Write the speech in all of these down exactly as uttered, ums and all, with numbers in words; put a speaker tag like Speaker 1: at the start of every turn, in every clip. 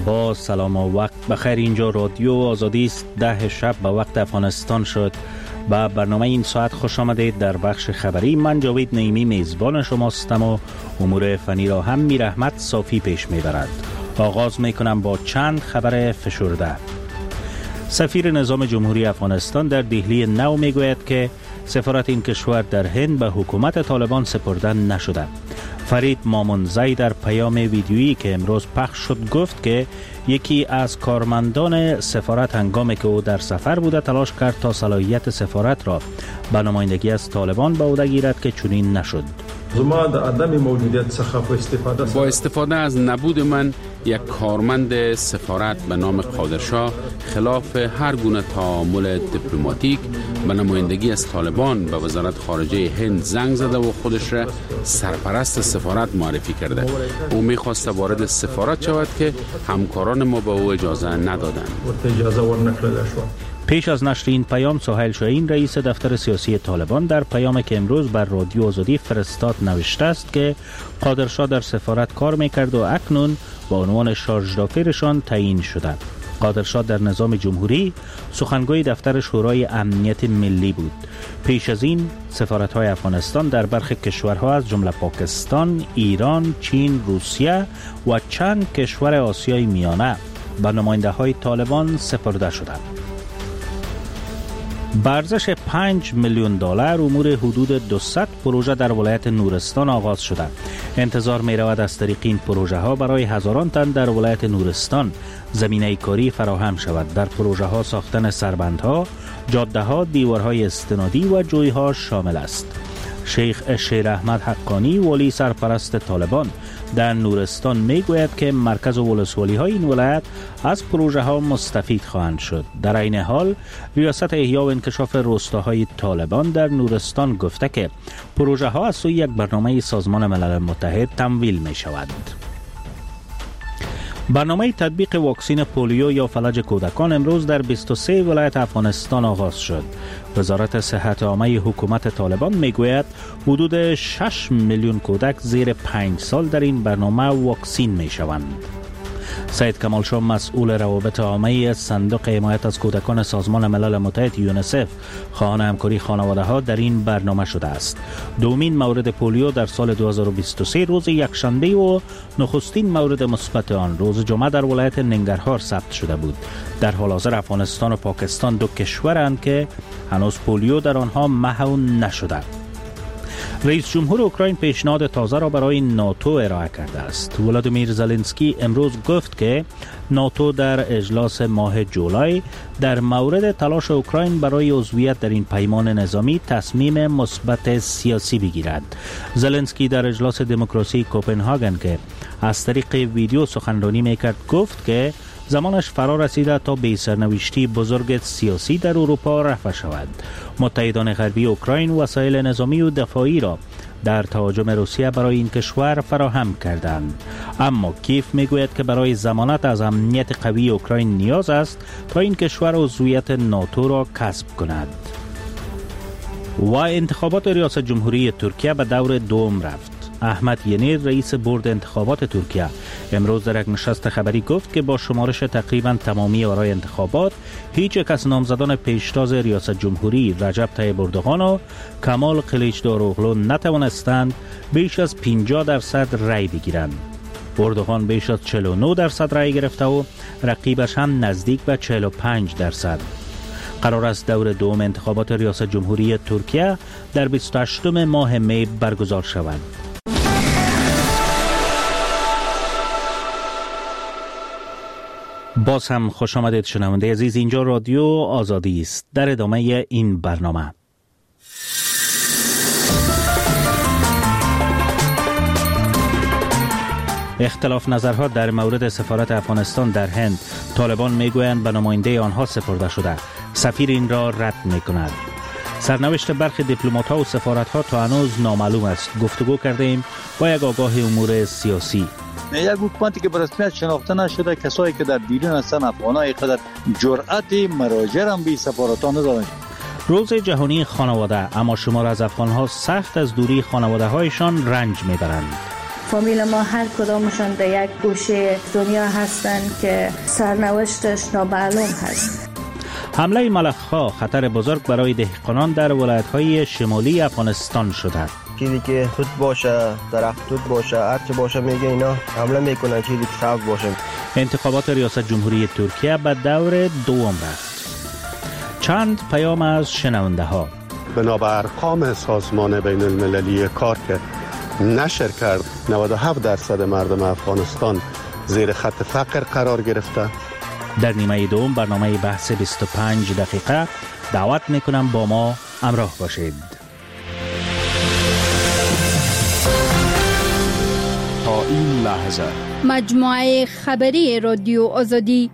Speaker 1: با سلام و وقت بخیر. اینجا رادیو آزادی است. ده شب به وقت افغانستان شد. با برنامه این ساعت خوش آمدید. در بخش خبری من جاوید نعیمی میزبان شماستم و امور فنی را هم میر احمد صافی پیش میبرد. آغاز میکنم با چند خبر فشرده. سفیر نظام جمهوری افغانستان در دهلی نو میگوید که سفارت این کشور در هند به حکومت طالبان سپرده نشده. فرید مامونزی در پیام ویدیویی که امروز پخش شد گفت که یکی از کارمندان سفارت هنگامی که او در سفر بوده تلاش کرد تا صلاحیت سفارت را به نمایندگی از طالبان به عهده گیرد که چنین نشد.
Speaker 2: با استفاده از نبود من یک کارمند سفارت به نام قادرشاه خلاف هر گونه تعامل دیپلماتیک به نمایندگی از طالبان به وزارت خارجه هند زنگ زده و خودش را سرپرست سفارت معرفی کرده. او می‌خواست وارد سفارت شود که همکاران ما به او اجازه ندادند.
Speaker 1: پیش از نشر این پیام سهیل شاهین رئیس دفتر سیاسی طالبان در پیامی که امروز بر رادیو آزادی فرستاد نوشته است که قادرشاه در سفارت کار میکرد و اکنون با عنوان شارژ دافیرشان تعیین شده. قادرشاه در نظام جمهوری سخنگوی دفتر شورای امنیت ملی بود. پیش از این سفارت‌های افغانستان در برخی کشورها از جمله پاکستان، ایران، چین، روسیه و چند کشور آسیای میانه به نماینده‌های طالبان سپرده شدند. با ارزش پنج میلیون دلار امور حدود دویست پروژه در ولایت نورستان آغاز شده. انتظار می رود از طریق این پروژه ها برای هزاران تن در ولایت نورستان زمینه کاری فراهم شود. در پروژه ها ساختن سربندها، جاده ها، دیوارهای استنادی و جوی ها شامل است. شیخ شیر احمد حقانی والی سرپرست طالبان در نورستان می گوید که مرکز و ولسوالی های این ولایت از پروژه ها مستفید خواهند شد. در این حال ریاست احیا و انکشاف روستاهای طالبان در نورستان گفته که پروژه ها از سوی یک برنامه سازمان ملل متحد تمویل می شود. برنامه تطبیق واکسن پولیو یا فلج کودکان امروز در بیست و سه ولایت افغانستان آغاز شد. وزارت صحت عامه حکومت طالبان میگوید حدود شش میلیون کودک زیر پنج سال در این برنامه واکسین می شوند. سید کمال شاه مسئول روابط عامه صندوق حمایت از کودکان سازمان ملل متحد یونیسف خواهان همکاری خانواده ها در این برنامه شده است. دومین مورد پولیو در سال دو هزار و بیست و سه روز یکشنبه و نخستین مورد مثبت آن روز جمعه در ولایت ننگرهار ثبت شده بود. در حال حاضر افغانستان و پاکستان دو کشورند که هنوز پولیو در آنها محو نشده. رئیس جمهور اوکراین پیشنهاد تازه را برای ناتو ارائه کرده است. ولادیمیر زلنسکی امروز گفت که ناتو در اجلاس ماه جولای در مورد تلاش اوکراین برای عضویت در این پیمان نظامی تصمیم مثبت سیاسی بگیرد. زلنسکی در اجلاس دموکراسی کوپنهاگن که از طریق ویدیو سخنرانی میکرد گفت که زمانش فرا رسیده تا به سرنوشتی بزرگ سیاسی در اروپا رفع شود. متحدان غربی اوکراین وسایل نظامی و دفاعی را در تهاجم روسیه برای این کشور فراهم کردند، اما کیف میگوید که برای ضمانت از امنیت قوی اوکراین نیاز است تا این کشور عضویت ناتو را کسب کند. و انتخابات ریاست جمهوری ترکیه به دور دوم رفت. احمد ینیر رئیس بورد انتخابات ترکیه امروز در یک نشست خبری گفت که با شمارش تقریبا تمامی آرای انتخابات هیچ یک از نامزدان پیشتاز ریاست جمهوری رجب طیب اردوغان و کمال کلیچداروغلو نتوانستند بیش از پنجاه درصد رای بگیرند. اردوغان بیش از چهل و نه درصد رای گرفته و رقیبش هم نزدیک به چهل و پنج درصد. قرار است دور دوم انتخابات ریاست جمهوری ترکیه در بیست و هشتم ماه می برگزار شود. باز هم خوش آمدید شنونده عزیز. اینجا رادیو آزادی است. در ادامه این برنامه اختلاف نظرها در مورد سفارت افغانستان در هند. طالبان میگویند به نماینده آنها سپرده شده. سفیر این را رد میکند. سرنوشت برخی دیپلمات‌ها و سفارت‌ها تا هنوز نامعلوم است. گفتگو کردیم با یک آگاه امور سیاسی.
Speaker 3: یک حکومتی که به رسمیت شناخته نشده، کسایی که در بیرون هستن افغان‌ها اینقدر جرأت مراجعه هم به سفارت‌ها ندارن.
Speaker 1: روز جهانی خانواده، اما شمار از افغان‌ها سخت از دوری خانواده‌هایشان رنج می‌برند.
Speaker 4: فامیل ما هر کدامشان در یک گوشه دنیا هستند که سرنوشتش نامعلوم هست.
Speaker 1: حمله ملخ‌ها خطر بزرگ برای دهقانان در ولایت‌های شمالی افغانستان شده.
Speaker 5: چیزی که توت باشه، درخت توت باشه، هر چی باشه میگه اینا حمله میکنن، چیزی که سبز باشه.
Speaker 1: انتخابات ریاست جمهوری ترکیه به دور دوم رفت. چند پیام از شنونده ها.
Speaker 6: بنابر ارقام سازمان بین المللی کار که نشر کرد نود و هفت درصد مردم افغانستان زیر خط فقر قرار گرفته.
Speaker 1: در نیمه دوم برنامه بحث بیست و پنج دقیقه دعوت میکنم با ما همراه باشید.
Speaker 7: تا این لحظه
Speaker 8: مجموعه خبری رادیو آزادی.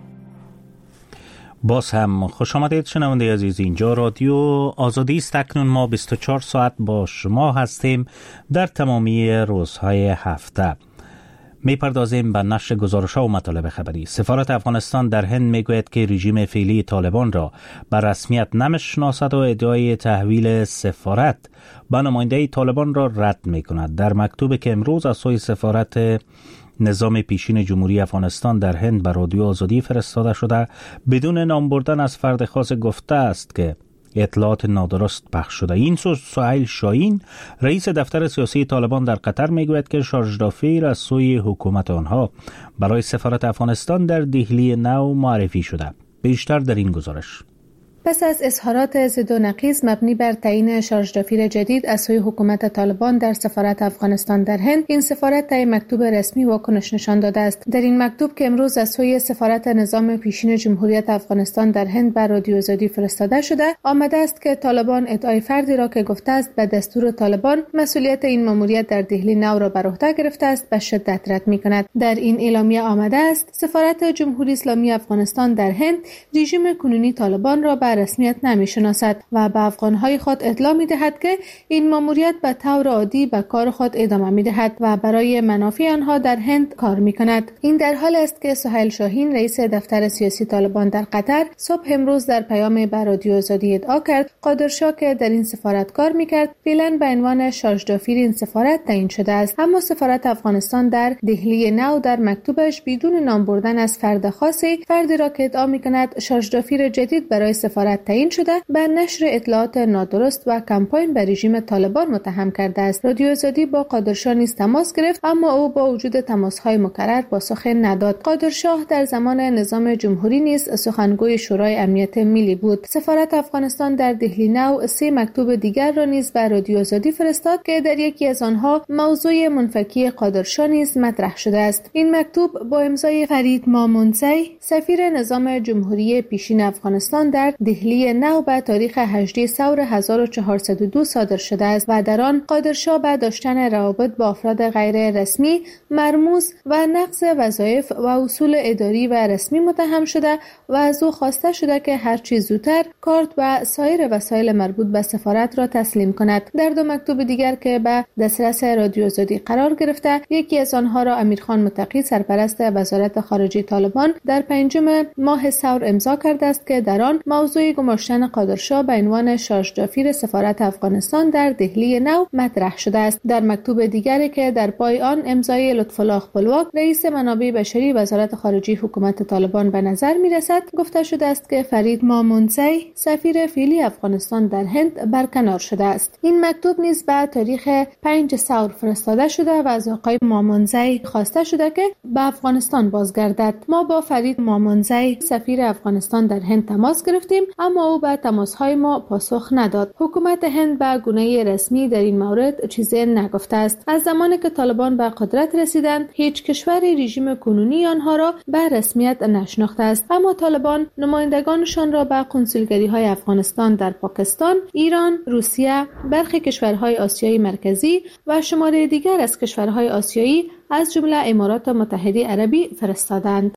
Speaker 1: باز هم خوش آمدید شنونده عزیز، اینجا رادیو آزادی است. اکنون ما بیست و چهار ساعت با شما هستیم در تمامی روزهای هفته. میپردازیم به نشر گزارش‌ها و مطالب خبری. سفارت افغانستان در هند میگوید که رژیم فعلی طالبان را به رسمیت نمیشناسد و ادعای تحویل سفارت به نماینده طالبان را رد میکند. در مکتوبی که امروز از سوی سفارت نظام پیشین جمهوری افغانستان در هند به رادیو آزادی فرستاده شده، بدون نام بردن از فرد خاص گفته است که اطلاعات نادرست پخش شده. این سو سهیل شاهین رئیس دفتر سیاسی طالبان در قطر میگوید که شارژ دافیر از سوی حکومت آنها برای سفارت افغانستان در دهلی نو معرفی شده. بیشتر در این گزارش.
Speaker 9: پس از اظهارات ضد و نقیض مبنی بر تعیین شارژ دافیر جدید از سوی حکومت طالبان در سفارت افغانستان در هند، این سفارت طی مکتوب رسمی واکنش نشان داده است. در این مکتوب که امروز از سوی سفارت نظام پیشین جمهوریت افغانستان در هند بر رادیو آزادی فرستاده شده، آمده است که طالبان ادعای فردی را که گفته است به دستور طالبان مسئولیت این ماموریت در دهلی نو را بر عهده گرفته است به شدت رد می‌کند. در این اعلامیه آمده است سفارت جمهوری اسلامی افغانستان در هند رژیم کنونی طالبان را به رسمیت نمی‌شناسد و به افغان‌های خود اطلاع می‌دهد که این ماموریت به طور عادی به کار خود ادامه می‌دهد و برای منافع آنها در هند کار می‌کند. این در حال است که سهیل شاهین رئیس دفتر سیاسی طالبان در قطر صبح امروز در پیام به رادیو آزادی ادعا کرد قادرشاه که در این سفارت کار می‌کرد فعلا به عنوان شارژ دافیر این سفارت تعیین شده است، اما سفارت افغانستان در دهلی نو در مکتوبش بدون نام بردن از فرد خاصی فردی را که ادعا می‌کند شارژ دافیر جدید برای سفارت تعیین شده به نشر اطلاعات نادرست و کمپاین به رژیم طالبان متهم کرده است. رادیو آزادی با قادرشاه نیز تماس گرفت، اما او با وجود تماس‌های مکرر پاسخ نداد. قادرشاه در زمان نظام جمهوری نیز سخنگوی شورای امنیت ملی بود. سفارت افغانستان در دهلی نو سه مکتوب دیگر را نیز به رادیو آزادی فرستاد که در یکی از آنها موضوع منفکی قادرشاه نیز مطرح شده است. این مکتوب با امضای فرید مامونزی سفیر نظام جمهوری پیشین افغانستان در دهلی نو به تاریخ هجدهم ثور هزار و چهارصد و دو صادر شده است و در آن قادرشاه به داشتن روابط با افراد غیر رسمی، مرموز و نقض وظایف و اصول اداری و رسمی متهم شده و از او خواسته شده که هر چه زودتر کارت و سایر وسایل مربوط به سفارت را تسلیم کند. در دو مکتوب دیگر که به دسترس رادیو آزادی قرار گرفته، یکی از آنها را امیرخان متقی سرپرست وزارت خارجه طالبان در پنجم ماه ثور امضا کرده است که در آن موضوع گماشتن قادرشاه به عنوان شارژ دافیر سفارت افغانستان در دهلی نو مطرح شده است. در مکتوب دیگری که در پای آن امضای لطف‌الله خپلواک رئیس منابع بشری وزارت خارجه حکومت طالبان به نظر می‌رسد، گفته شده است که فرید مامونزی سفیر فعلی افغانستان در هند برکنار شده است. این مکتوب نیز به تاریخ پنج ثور فرستاده شده و از آقای مامونزی خواسته شده که به افغانستان بازگردد. ما با فرید مامونزی سفیر افغانستان در هند تماس گرفتیم، اما او به تماس‌های ما پاسخ نداد. حکومت هند به گونه رسمی در این مورد چیزی نگفته است. از زمانی که طالبان به قدرت رسیدند، هیچ کشوری رژیم کنونی آنها را به رسمیت نشناخته است، اما طالبان نمایندگانشان را به کنسولگری‌های افغانستان در پاکستان، ایران، روسیه، برخی کشورهای آسیای مرکزی و شماره دیگر از کشورهای آسیایی از جمله امارات متحده عربی فرستادند.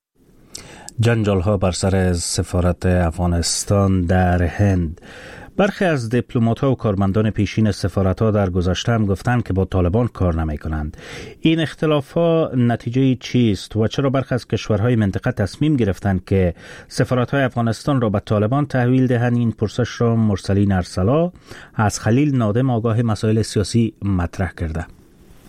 Speaker 1: جنجال ها بر سر سفارت افغانستان در هند. برخی از دیپلمات‌ها و کارمندان پیشین سفارت‌ها در گذشته هم گفتند که با طالبان کار نمی‌کنند. این اختلاف‌ها نتیجه چیست و چرا برخی از کشورهای منطقه تصمیم گرفتند که سفارت‌های افغانستان را به طالبان تحویل دهند؟ این پرسش را مرسلین ارسلا از خلیل نادم آگاه مسائل سیاسی مطرح کرده.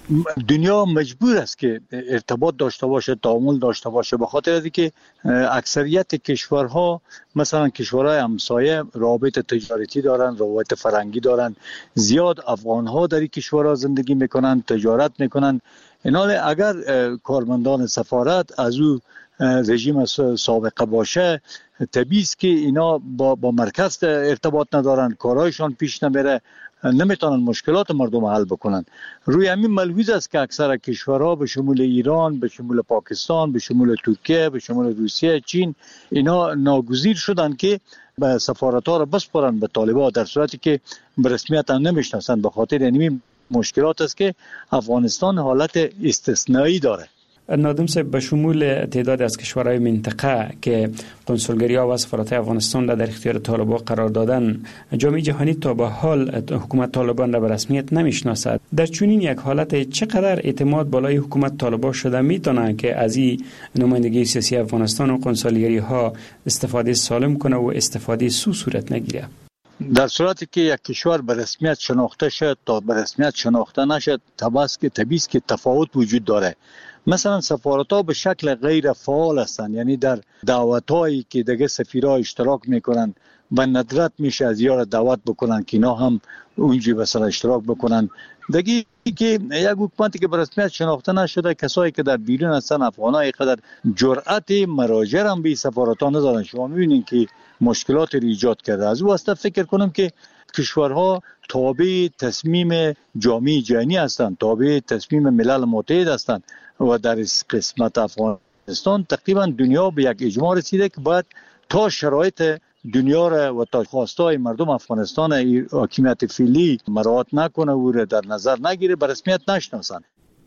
Speaker 3: دنیا مجبور است که ارتباط داشته باشه، تعامل داشته باشه، به خاطر از اینکه اکثریت کشورها مثلا کشورهای همسایه روابط تجارتی دارن، روابط فرهنگی دارن، زیاد افغانها در این کشورها زندگی میکنن، تجارت میکنن. اینال اگر کارمندان سفارت از او رژیم سابقه باشه، طبیعی است که اینا با, با مرکز ارتباط ندارن، کارهایشان پیش نمیره، نمیتونن مشکلات مردم حل بکنن. روی همین ملحوظ است که اکثر کشورها به شمول ایران، به شمول پاکستان، به شمول ترکیه، به شمول روسیه، چین، اینا ناگزیر شدن که به سفارت‌ها را بسپارن به طالبان، در صورتی که به رسمیت هم نمیشناسن. به خاطر یعنی مشکلات است که افغانستان حالت استثنایی داره.
Speaker 10: نادم صاحب، به شمول تعداد از کشورهای منطقه که کنسولگری‌ها و سفارت‌های افغانستان را در اختیار طالبان قرار دادن، جامعه جهانی تا به حال حکومت طالبان را به رسمیت نمیشناسد. در چنین یک حالت چقدر اعتماد بالای حکومت طالبان شده میتونه که از این نمایندگی سیاسی افغانستان و کنسولگری‌ها استفاده سالم کنه و استفاده سو صورت نگیره؟
Speaker 3: در صورتی که یک کشور به رسمیت شناخته شد تا به رسمیت شناخته نشد، طبیعی است که تفاوت وجود داره. مثلا سفارت‌ها به شکل غیر فعال هستند، یعنی در دعوت‌هایی که دیگه سفیرها اشتراک میکنن و ندرت میشه از یار دعوت بکنن که اینا هم اونجا مثلا اشتراک بکنن. دیگه که یک حکومتی که به رسمیت شناخته نشده، کسایی که در بیرون هستن، افغان‌ها اینقدر جرأت مراجعه هم به سفارت‌ها ندارن. شما می‌بینید که مشکلات رو ایجاد کرده. از اون واسطه فکر کنم که کشورها تابع تصمیم جامعه جهانی هستند، تابع تصمیم ملل متحد هستند و در قسمت افغانستان تقریبا دنیا به یک اجماع رسیده که باید تا شرایط دنیا را و تا خواستای مردم افغانستان حاکمیت فعلی مراعات نکنه و را در نظر نگیره، به رسمیت نشناسند.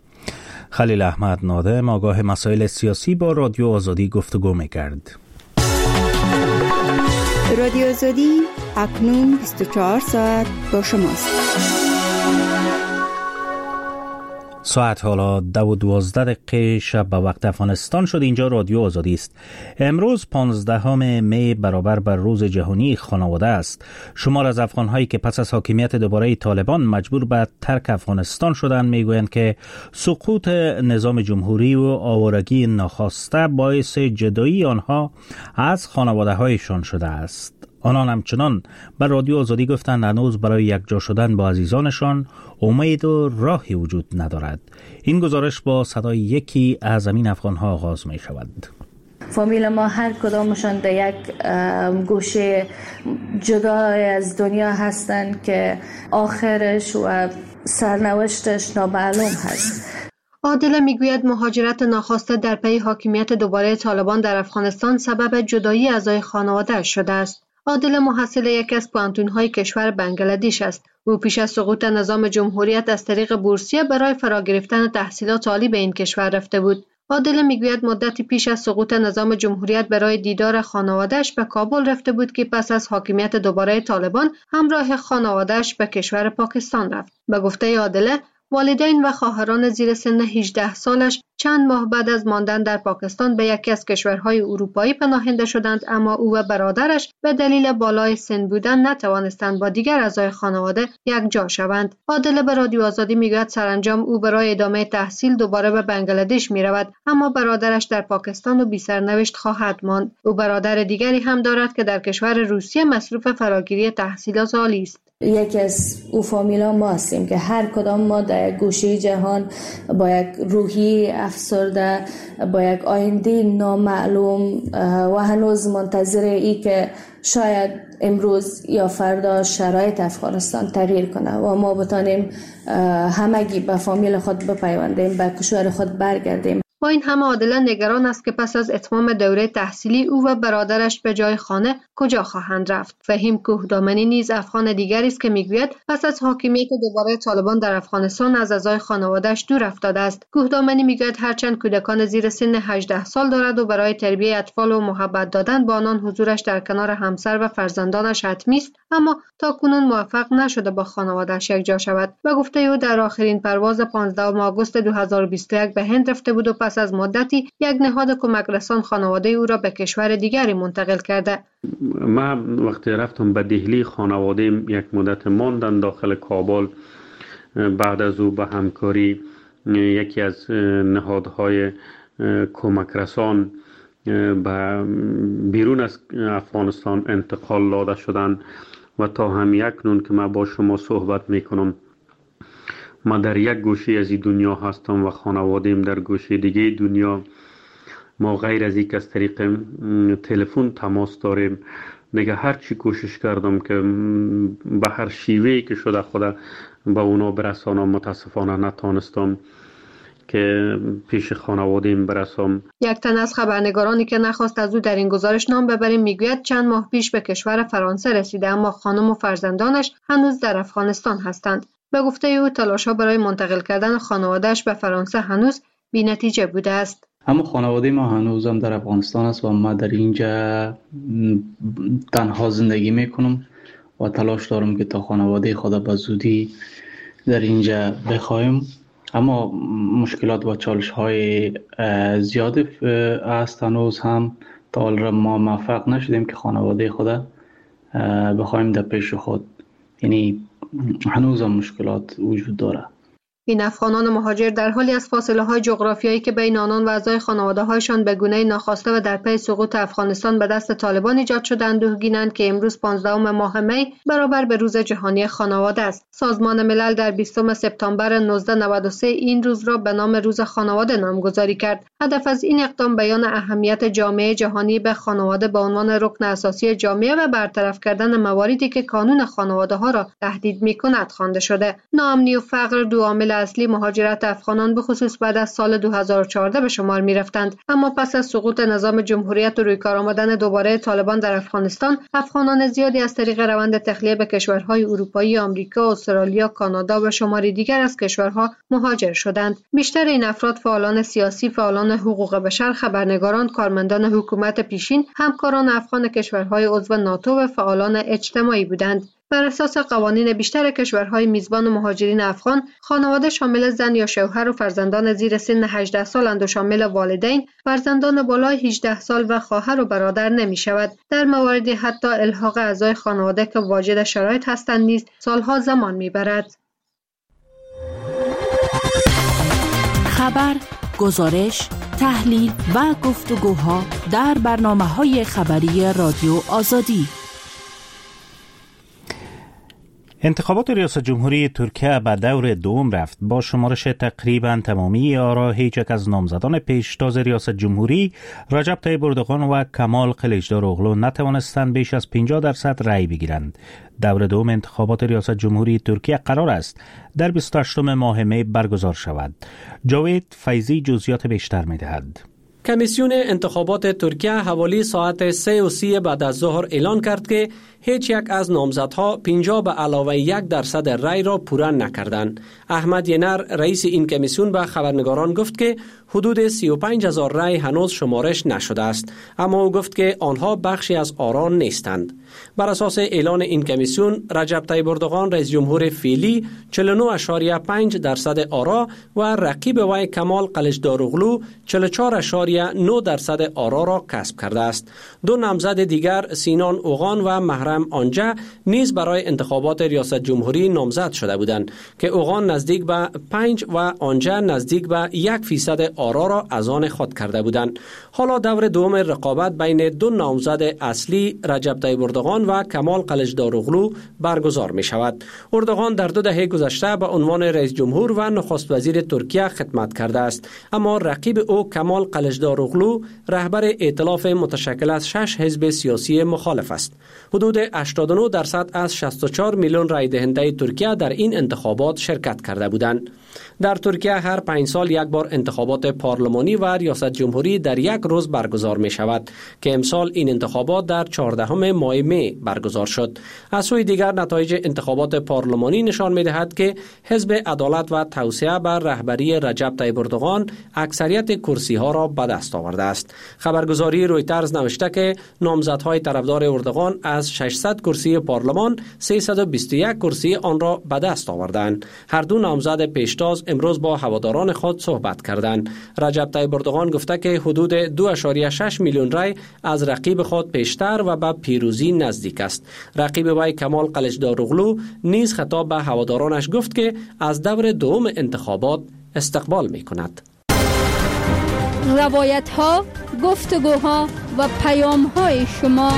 Speaker 1: خلیل احمد نادم، آگاه مسائل سیاسی، با رادیو آزادی گفتگو می‌کرد.
Speaker 8: رادیو آزادی اکنون بیست و چهار ساعت با شماست.
Speaker 1: ساعت حالا دو و دوازده دقیقه شب به وقت افغانستان شد. اینجا رادیو آزادی است. امروز پانزدهم می برابر بر روز جهانی خانواده است. شمار از افغان‌هایی که پس از حاکمیت دوباره طالبان مجبور به ترک افغانستان شدند میگویند که سقوط نظام جمهوری و آوارگی ناخواسته باعث جدایی آنها از خانواده‌هایشان شده است. آنان همچنان بر رادیو آزادی گفتند هنوز برای یکجا شدن با عزیزانشان امید و راهی وجود ندارد. این گزارش با صدای یکی از همین افغان‌ها آغاز می شود.
Speaker 4: فامیل ما هر کدامشان در یک گوشه جدا از دنیا هستند که آخرش و سرنوشتش نامعلوم هست.
Speaker 9: عادله میگوید مهاجرت ناخواسته در پی حاکمیت دوباره طالبان در افغانستان سبب جدایی اعضای خانواده شده است. عادله محصل یکی از پانتون‌های کشور بنگلادش است. او پیش از سقوط نظام جمهوریت از طریق بورسیه برای فرا گرفتن تحصیلات عالی به این کشور رفته بود. عادله میگوید مدتی پیش از سقوط نظام جمهوریت برای دیدار خانواده‌اش به کابل رفته بود که پس از حاکمیت دوباره طالبان همراه خانواده‌اش به کشور پاکستان رفت. به گفته عادله، والدین و خواهران زیر سن هجده سالش چند ماه بعد از ماندن در پاکستان به یکی از کشورهای اروپایی پناهنده شدند، اما او و برادرش به دلیل بالای سن بودن نتوانستند با دیگر اعضای خانواده یکجا شوند. عادله به رادیو آزادی میگوید سرانجام او برای ادامه تحصیل دوباره به بنگلادش میرود، اما برادرش در پاکستان و بی سرنوشت خواهد ماند. او برادر دیگری هم دارد که در کشور روسیه مصروف فراگیری تحصیلات عالی است.
Speaker 4: یکی از او فامیلا ما هستیم که هر کدام ما در یک گوشه جهان با یک روحی افسرده، با یک آینده نامعلوم و هنوز منتظر ای که شاید امروز یا فردا شرایط افغانستان تغییر کنه و ما بتانیم همگی به فامیل خود بپیوندیم، به کشور خود برگردیم.
Speaker 9: با این همه عادله نگران است که پس از اتمام دوره تحصیلی او و برادرش به جای خانه کجا خواهند رفت. فهیم کوهدامنی نیز افغان دیگری است که میگوید پس از حاکمیت دوباره طالبان در افغانستان از اعضای خانواده‌اش دور افتاده است. کوهدامنی میگوید هرچند کودکان زیر سن هجده سال دارد و برای تربیت اطفال و محبت دادن با آنان حضورش در کنار همسر و فرزندانش حتمی است، اما تاکنون موفق نشده با خانواده‌اش یکجا شود. به گفته او در آخرین پرواز پانزدهم آگوست دو هزار و بیست و یک به هند رفته بود و پس از مدتی یک نهاد کمک رسان خانواده او را به کشور دیگری منتقل کرده.
Speaker 2: من وقتی رفتم به دهلی، خانواده یک مدت ماندن داخل کابل. بعد از او به همکاری
Speaker 11: یکی از نهادهای کمک رسان به بیرون از افغانستان انتقال داده شدن و تا هم اکنون که من با شما صحبت میکنم ما در یک گوشه از این دنیا هستم و خانواده‌ام در گوشه دیگه دنیا. ما غیر از اینکه از طریق تلفن تماس داریم، دیگه هر چی کوشش کردم که به هر شیوهی که شده خدا به اونا برسانم، متاسفانه نتانستم که پیش خانواده‌ام برسم.
Speaker 12: یک تن از خبرنگارانی که نخواست از او در این گزارش نام ببریم میگوید چند ماه پیش به کشور فرانسه رسیده، اما خانم و فرزندانش هنوز در افغانستان هستند. به گفته او تلاش‌ها برای منتقل کردن خانواده‌اش به فرانسه هنوز بی‌نتیجه بوده است.
Speaker 13: اما خانواده ما هنوزم در افغانستان است و ما در اینجا تنها زندگی میکنم و تلاش دارم که تا خانواده خود به زودی در اینجا بخوایم. اما مشکلات و چالش های زیادی است. هنوز هم تا حال ما موفق نشدیم که خانواده خود بخوایم در پیش خود، یعنی هنوز هم مشکلات وجود داره.
Speaker 12: این افغانان مهاجر در حالی از فاصله های جغرافیایی که بین آنان و اعضای خانواده هایشان به گونه ناخواسته و در پی سقوط افغانستان به دست طالبان ایجاد شده اندوهگینند که امروز پانزدهم ماه می برابر به روز جهانی خانواده است. سازمان ملل در بیستم سپتامبر نوزده نود و سه این روز را به نام روز خانواده نامگذاری کرد. هدف از این اقدام بیان اهمیت جامعه جهانی به خانواده به عنوان رکن اساسی جامعه و برطرف کردن مواردی که کانون خانواده ها را تهدید می‌کند خوانده شده. ناامنی و فقر دو عامل اصلی مهاجرت افغانان به خصوص بعد از سال دو هزار و چهارده به شمار می رفتند. اما پس از سقوط نظام جمهوریت و روی کار آمدن دوباره طالبان در افغانستان، افغانان زیادی از طریق روند تخلیه به کشورهای اروپایی، آمریکا، استرالیا، کانادا و شماری دیگر از کشورها مهاجر شدند. بیشتر این افراد فعالان سیاسی، فعالان حقوق بشر، خبرنگاران، کارمندان حکومت پیشین، همکاران افغان کشورهای عضو ناتو و فعالان اجتماعی بودند. بر اساس قوانین بیشتر کشورهای میزبان مهاجرین افغان، خانواده شامل زن یا شوهر و فرزندان زیر سن هجده سالند و شامل والدین، فرزندان بالای هجده سال و خواهر و برادر نمی شود. در مواردی حتی الحاق اعضای خانواده که واجد شرایط هستند نیز سالها زمان می برد.
Speaker 14: خبر، گزارش، تحلیل و گفتگوها در برنامه‌های خبری رادیو آزادی.
Speaker 1: انتخابات ریاست جمهوری ترکیه به دور دوم رفت. با شمارش تقریبا تمامی آرا، هیچ یک از نامزدان پیشتاز ریاست جمهوری رجب طیب اردوغان و کمال کلیچداروغلو نتوانستند بیش از پنجاه درصد رأی بگیرند. دور دوم انتخابات ریاست جمهوری ترکیه قرار است در بیست و هشتم ماه می برگزار شود. جاوید فیضی جزئیات بیشتر می‌دهد.
Speaker 15: کمیسیون انتخابات ترکیه حوالی ساعت سه و سی بعد از ظهر اعلان کرد که هیچ یک از نامزدها پنجاه به علاوه یک درصد رای را پوره نکردند. احمد ینر رئیس این کمیسیون به خبرنگاران گفت که حدود سی و پنج هزار رای هنوز شمارش نشده است، اما او گفت که آنها بخشی از آرا نیستند. بر اساس اعلان این کمیسیون، رجب طیب اردوغان رئیس جمهور فعلی چهل و نه اشاریه پنج درصد آرا و رقیب وی کمال کلیچداروغلو چهل و چهار اشاریه نه درصد آرا را کسب کرده است. دو نامزد دیگر سینان اوغان و محرم آنجا نیز برای انتخابات ریاست جمهوری نامزد شده بودند که اوغان نزدیک به پنج و آنجا نزدیک به یک فیصد آرا را از آن خود کرده بودند. حالا دور دوم رقابت بین دو نامزد اصلی رجب طیب اردوغان و کمال کلیچداروغلو برگزار می شود. اردوغان در دو دهه گذشته به عنوان رئیس جمهور و نخست وزیر ترکیه خدمت کرده است، اما رقیب او کمال کلیچداروغلو رهبر ائتلاف متشکل از شش حزب سیاسی مخالف است. حدود هشتاد و نه درصد از شصت و چهار میلیون رای دهنده ترکیه در این انتخابات شرکت کرده بودند. در ترکیه هر پنج سال یک بار انتخابات پارلمانی و ریاست جمهوری در یک روز برگزار می شود که امسال این انتخابات در چهاردهم ماه می برگزار شد. از سوی دیگر نتایج انتخابات پارلمانی نشان می دهد که حزب عدالت و توسعه بر رهبری رجب طیب اردوغان اکثریت کرسی ها را به دست آورده است. خبرگزاری رویترز نوشته که نامزدهای طرفدار اردوغان از ششصد کرسی پارلمان سیصد و بیست و یک کرسی آن را به دست آوردند. هر دو نامزد پیشتاز امروز با هواداران خود صحبت کردند. رجب طیب اردوغان گفته که حدود دو اشاریه شش میلیون رای از رقیب خود پیشتر و به پیروزی نزدیک است. رقیب وی کمال کلیچداروغلو نیز خطاب به هوادارانش گفت که از دور دوم انتخابات استقبال می کند.
Speaker 8: روایت ها، گفتگوها و پیام های شما.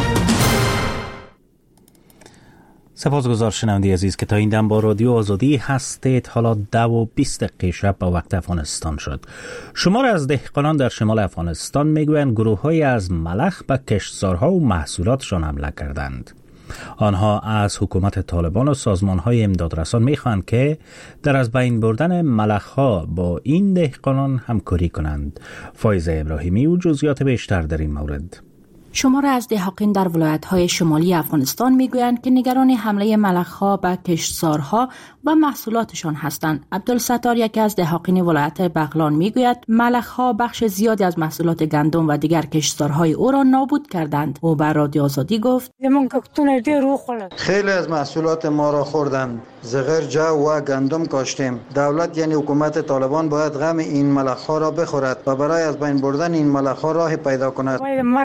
Speaker 1: سپاسگزار شنونده عزیز که تا این دم با رادیو آزادی هستید. حالا دو و بیست دقیقه شب با وقت افغانستان شد. شمار از دهقانان در شمال افغانستان میگویند گروه‌هایی از ملخ به کشتزارها و محصولاتشان حمله کردند. آنها از حکومت طالبان و سازمان‌های امدادرسان می‌خواهند که در از بین بردن ملخ‌ها با این دهقانان همکاری کنند. فایزه ابراهیمی و جزئیات بیشتر در این مورد.
Speaker 14: شمار از دهقان در ولایت‌های شمالی افغانستان میگویند که نگران حمله ملخ‌ها به کشتزارها و محصولاتشان هستند. عبدالستار یکی از دهقان ولایت بغلان میگوید ملخ‌ها بخش زیادی از محصولات گندم و دیگر کشتزارهای او را نابود کردند. او بر رادیو آزادی گفت
Speaker 16: خیلی از محصولات ما را خوردند. زغر، جو و گندم کاشتیم. دولت یعنی حکومت طالبان باید غم این ملخ‌ها را بخورد و برای از بین بردن این ملخ‌ها راه پیدا کند.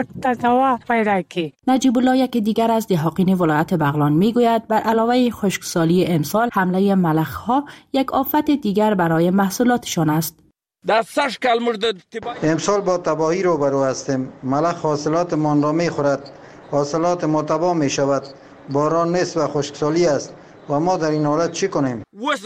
Speaker 14: نجیب الله یکی دیگر از دهقان ولایت بغلان میگوید بر علاوه خشکسالی امسال حمله ملخ‌ها یک آفت دیگر برای محصولاتشان است.
Speaker 16: امسال با تباهی روبرو هستیم. ملخ حاصلاتمان را میخورد. حاصلات ما تباه می شود. باران نیست و خشکسالی است و ما در این حالت چی کنیم؟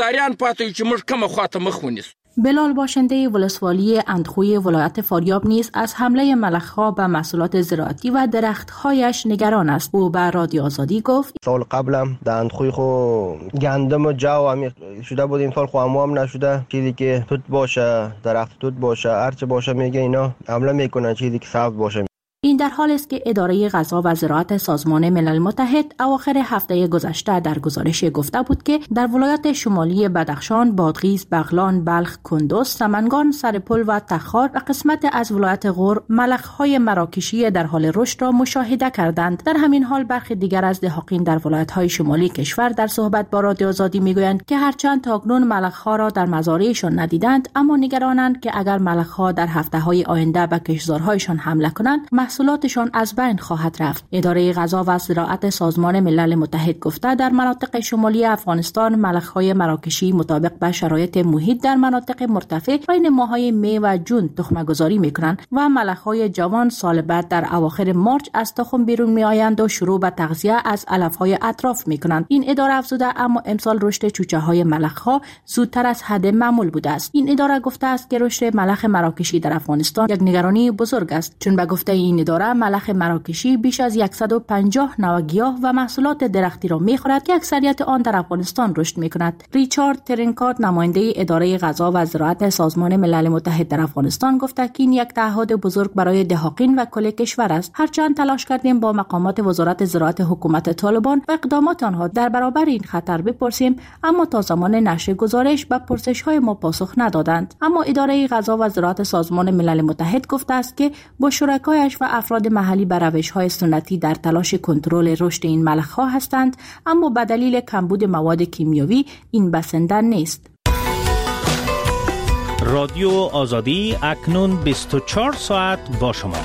Speaker 14: بلال باشنده ولسوالی اندخوی ولایت فاریاب نیز از حمله ملخ‌ها به محصولات زراعتی و درخت‌هایش نگران است. او به رادیو آزادی گفت
Speaker 5: سال قبلم در اندخوی خو گندم و جو هم شده بود، این سال خو هم نشده. چیزی که توت باشه، درخت توت باشه، هرچه باشه میگه اینا حمله میکنن، چیزی که سبز باشه.
Speaker 14: این در حال است که اداره غذا و زراعت سازمان ملل متحد اواخر هفته گذشته در گزارش گفته بود که در ولایات شمالی بدخشان، بادغیس، بغلان، بلخ، کندوز، سمنگان، سرپل و تخار و قسمت از ولایت غور ملخ‌های مراکشی در حال رشد را مشاهده کردند. در همین حال برخی دیگر از دهقان در ولایت‌های شمالی کشور در صحبت با رادیو آزادی میگویند که هرچند تاکنون ملخ‌ها را در مزارعشان ندیدند، اما نگرانند که اگر ملخ‌ها در هفته‌های آینده به کشتزارهایشان حمله کنند، محصولاتشان از بین خواهد رفت. اداره غذا و زراعت سازمان ملل متحد گفته در مناطق شمالی افغانستان ملخ‌های مراکشی مطابق با شرایط محیط در مناطق مرتفع بین ماه‌های می و جون تخم‌گذاری می‌کنند و ملخ‌های جوان سال بعد در اواخر مارچ از تخم بیرون می‌آیند و شروع به تغذیه از علف‌های اطراف می‌کنند. این اداره افزوده اما امسال رشد چوچه‌های ملخ‌ها زودتر از حد معمول بوده است. این اداره گفته است که رشد ملخ مراکشی در افغانستان یک نگرانی بزرگ است، چون به گفته این اداره ملخ مراکشی بیش از صد و پنجاه نوع گیاه و محصولات درختی را می‌خورد که اکثریت آن در افغانستان رشد می‌کند. ریچارد ترنکارد نماینده اداره غذا و زراعت سازمان ملل متحد در افغانستان گفته که این یک تعهد بزرگ برای دهقان و کل کشور است. هرچند تلاش کردیم با مقامات وزارت زراعت حکومت طالبان و اقدامات آنها در برابر این خطر بپرسیم، اما تا زمان نشر گزارش به پرسش‌های ما پاسخ ندادند. اما اداره غذا و زراعت سازمان ملل متحد گفته است که با شرکایش و افراد محلی بر روش‌های سنتی در تلاش کنترل رشد این ملخ‌ها هستند، اما به دلیل کمبود مواد کیمیاوی این بسنده نیست.
Speaker 1: رادیو آزادی اکنون بیست و چهار ساعت با شما.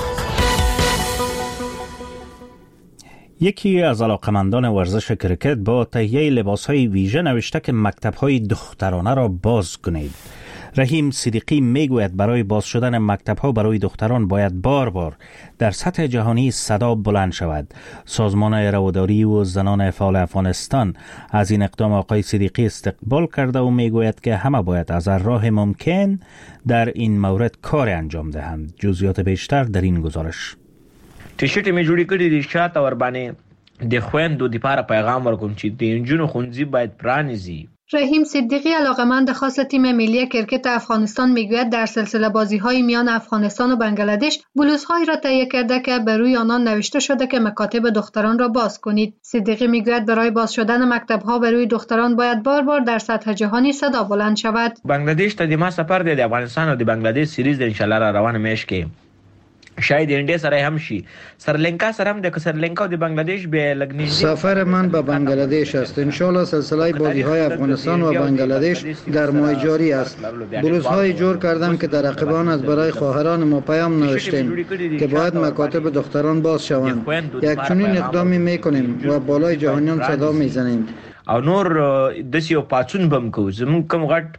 Speaker 1: یکی از علاقمندان ورزش کرکت با تهیه لباس‌های ویژه نوشته که مکتب‌های دخترانه را باز کنید. رحیم صدیقی میگوید برای باز شدن مکتب‌ها برای دختران باید بار بار در سطح جهانی صدا بلند شود. سازمان رواداری و زنان فعال افغانستان از این اقدام آقای صدیقی استقبال کرده و میگوید که همه باید از هر راه ممکن در این مورد کار انجام دهند. جزئیات بیشتر در این گزارش.
Speaker 17: ټیشرټ می جوړی کړی د شاته ور باندې د خويندو د لپاره پیغام ورکوم چې د انجونو خونځي باید پرانیزي.
Speaker 12: رحیم صدیقی علاقمند خاص تیم ملی کرکت افغانستان میگوید در سلسله بازی‌های میان افغانستان و بنگلادش بلوزهایی را تهیه کرده که بر روی آنان نوشته شده که مکاتب دختران را باز کنید. صدیقی میگوید برای باز شدن مکتب‌ها بر روی دختران باید بار بار در سطح جهانی صدا بلند شود.
Speaker 17: بنگلادش ته د ما سفر دی د افغانستان او د بنگلادش سریز ان شاء الله را روانه میش کې شاید انډیا سره هم شي، سریلانکا سره هم د سریلانکا او د بنگلادش به لګنیږي.
Speaker 16: سفر من به بنگلادش است. ان شاء الله سلسله بازی‌های افغانستان و بنگلادش در ماه جاری است. بلوزهای جور کردم که در رقیبان از برای خواهران ما پیام نوشتیم که باید مکاتب دختران باز شوند. یک چنین اقدامی میکنیم و بالای جهانیان صدا میزنیم.
Speaker 17: او نور د سیو پاتون بم کو زمون کوم غټ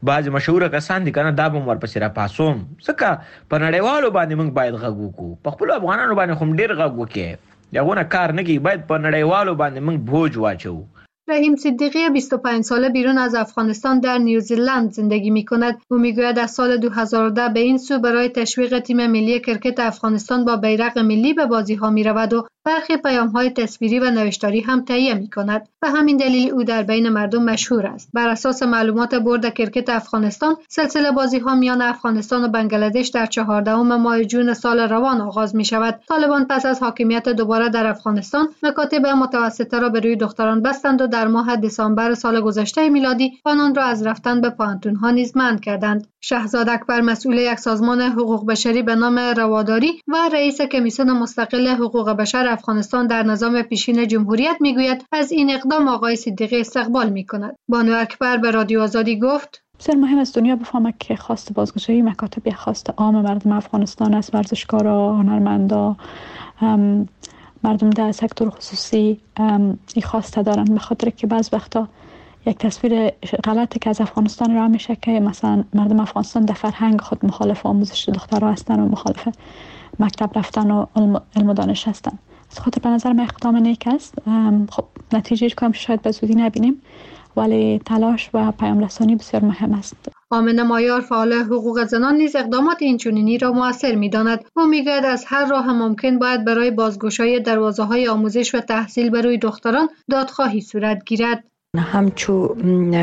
Speaker 17: بعض مشهور کسان دي کنه دا به ورپسې را پاسوم ځکه په نړیوالو باندې موږ باید غږ وکړو په خپل افغانانو باندې خو ډیر غږ وکړي یغونه کار نه کوي باید په نړیوالو باندې موږ بوج واچو.
Speaker 12: رحیم صدیقی بیست و پنج ساله بیرون از افغانستان در نیوزیلند زندگی می کند. او می گوید از سال دو هزار و ده به این سو برای تشویق تیم ملی کرکت افغانستان با بیرق ملی به بازی ها می رود و برخی پیام های تصویری و نوشتاری هم تهیه می کند. به همین دلیل او در بین مردم مشهور است. بر اساس معلومات بورد کرکت افغانستان، سلسله بازی ها میان افغانستان و بنگلادش در چهاردهم ماه جون سال روان آغاز می شود. طالبان پس از حاکمیت دوباره در افغانستان مکاتب متوسطه را به روی دختران بستند و در ماه دسامبر سال گذشته میلادی آنان را از رفتن به پانتون ها نیز منع کردند. شهزاد اکبر مسئول یک سازمان حقوق بشری به نام رواداری و رئیس کمیسیون مستقل حقوق بشر افغانستان در نظام پیشین جمهوریت میگوید از این اقدام آقای صدیقی استقبال میکند. بانو اکبر به رادیو آزادی گفت
Speaker 18: بسیار مهم است دنیا بفهمه که خواست بازگشایی مکاتب یک خواست عام مردم افغانستان است. ورزشکارا، هنرمندا، مردم در سکتور خصوصی این خواسته دارن، به خاطر که بعض وقتا یک تصویر غلطی که از افغانستان را میشه که مثلا مردم افغانستان در فرهنگ خود مخالف آموزش دخترها هستن و مخالف مکتب رفتن و علم و دانش هستن. از خاطر به نظر من اقدام نیک است. خب نتیجه کم شاید به زودی نبینیم ولی تلاش و پیام رسانی بسیار مهم است.
Speaker 12: آمنه مایار فعال حقوق زنان نیز اقدامات اینچنینی را موثر می‌داند. او می‌گوید از هر راه ممکن باید برای بازگشایی دروازه‌های آموزش و تحصیل بر روی دختران دادخواهی صورت گیرد.
Speaker 19: همچو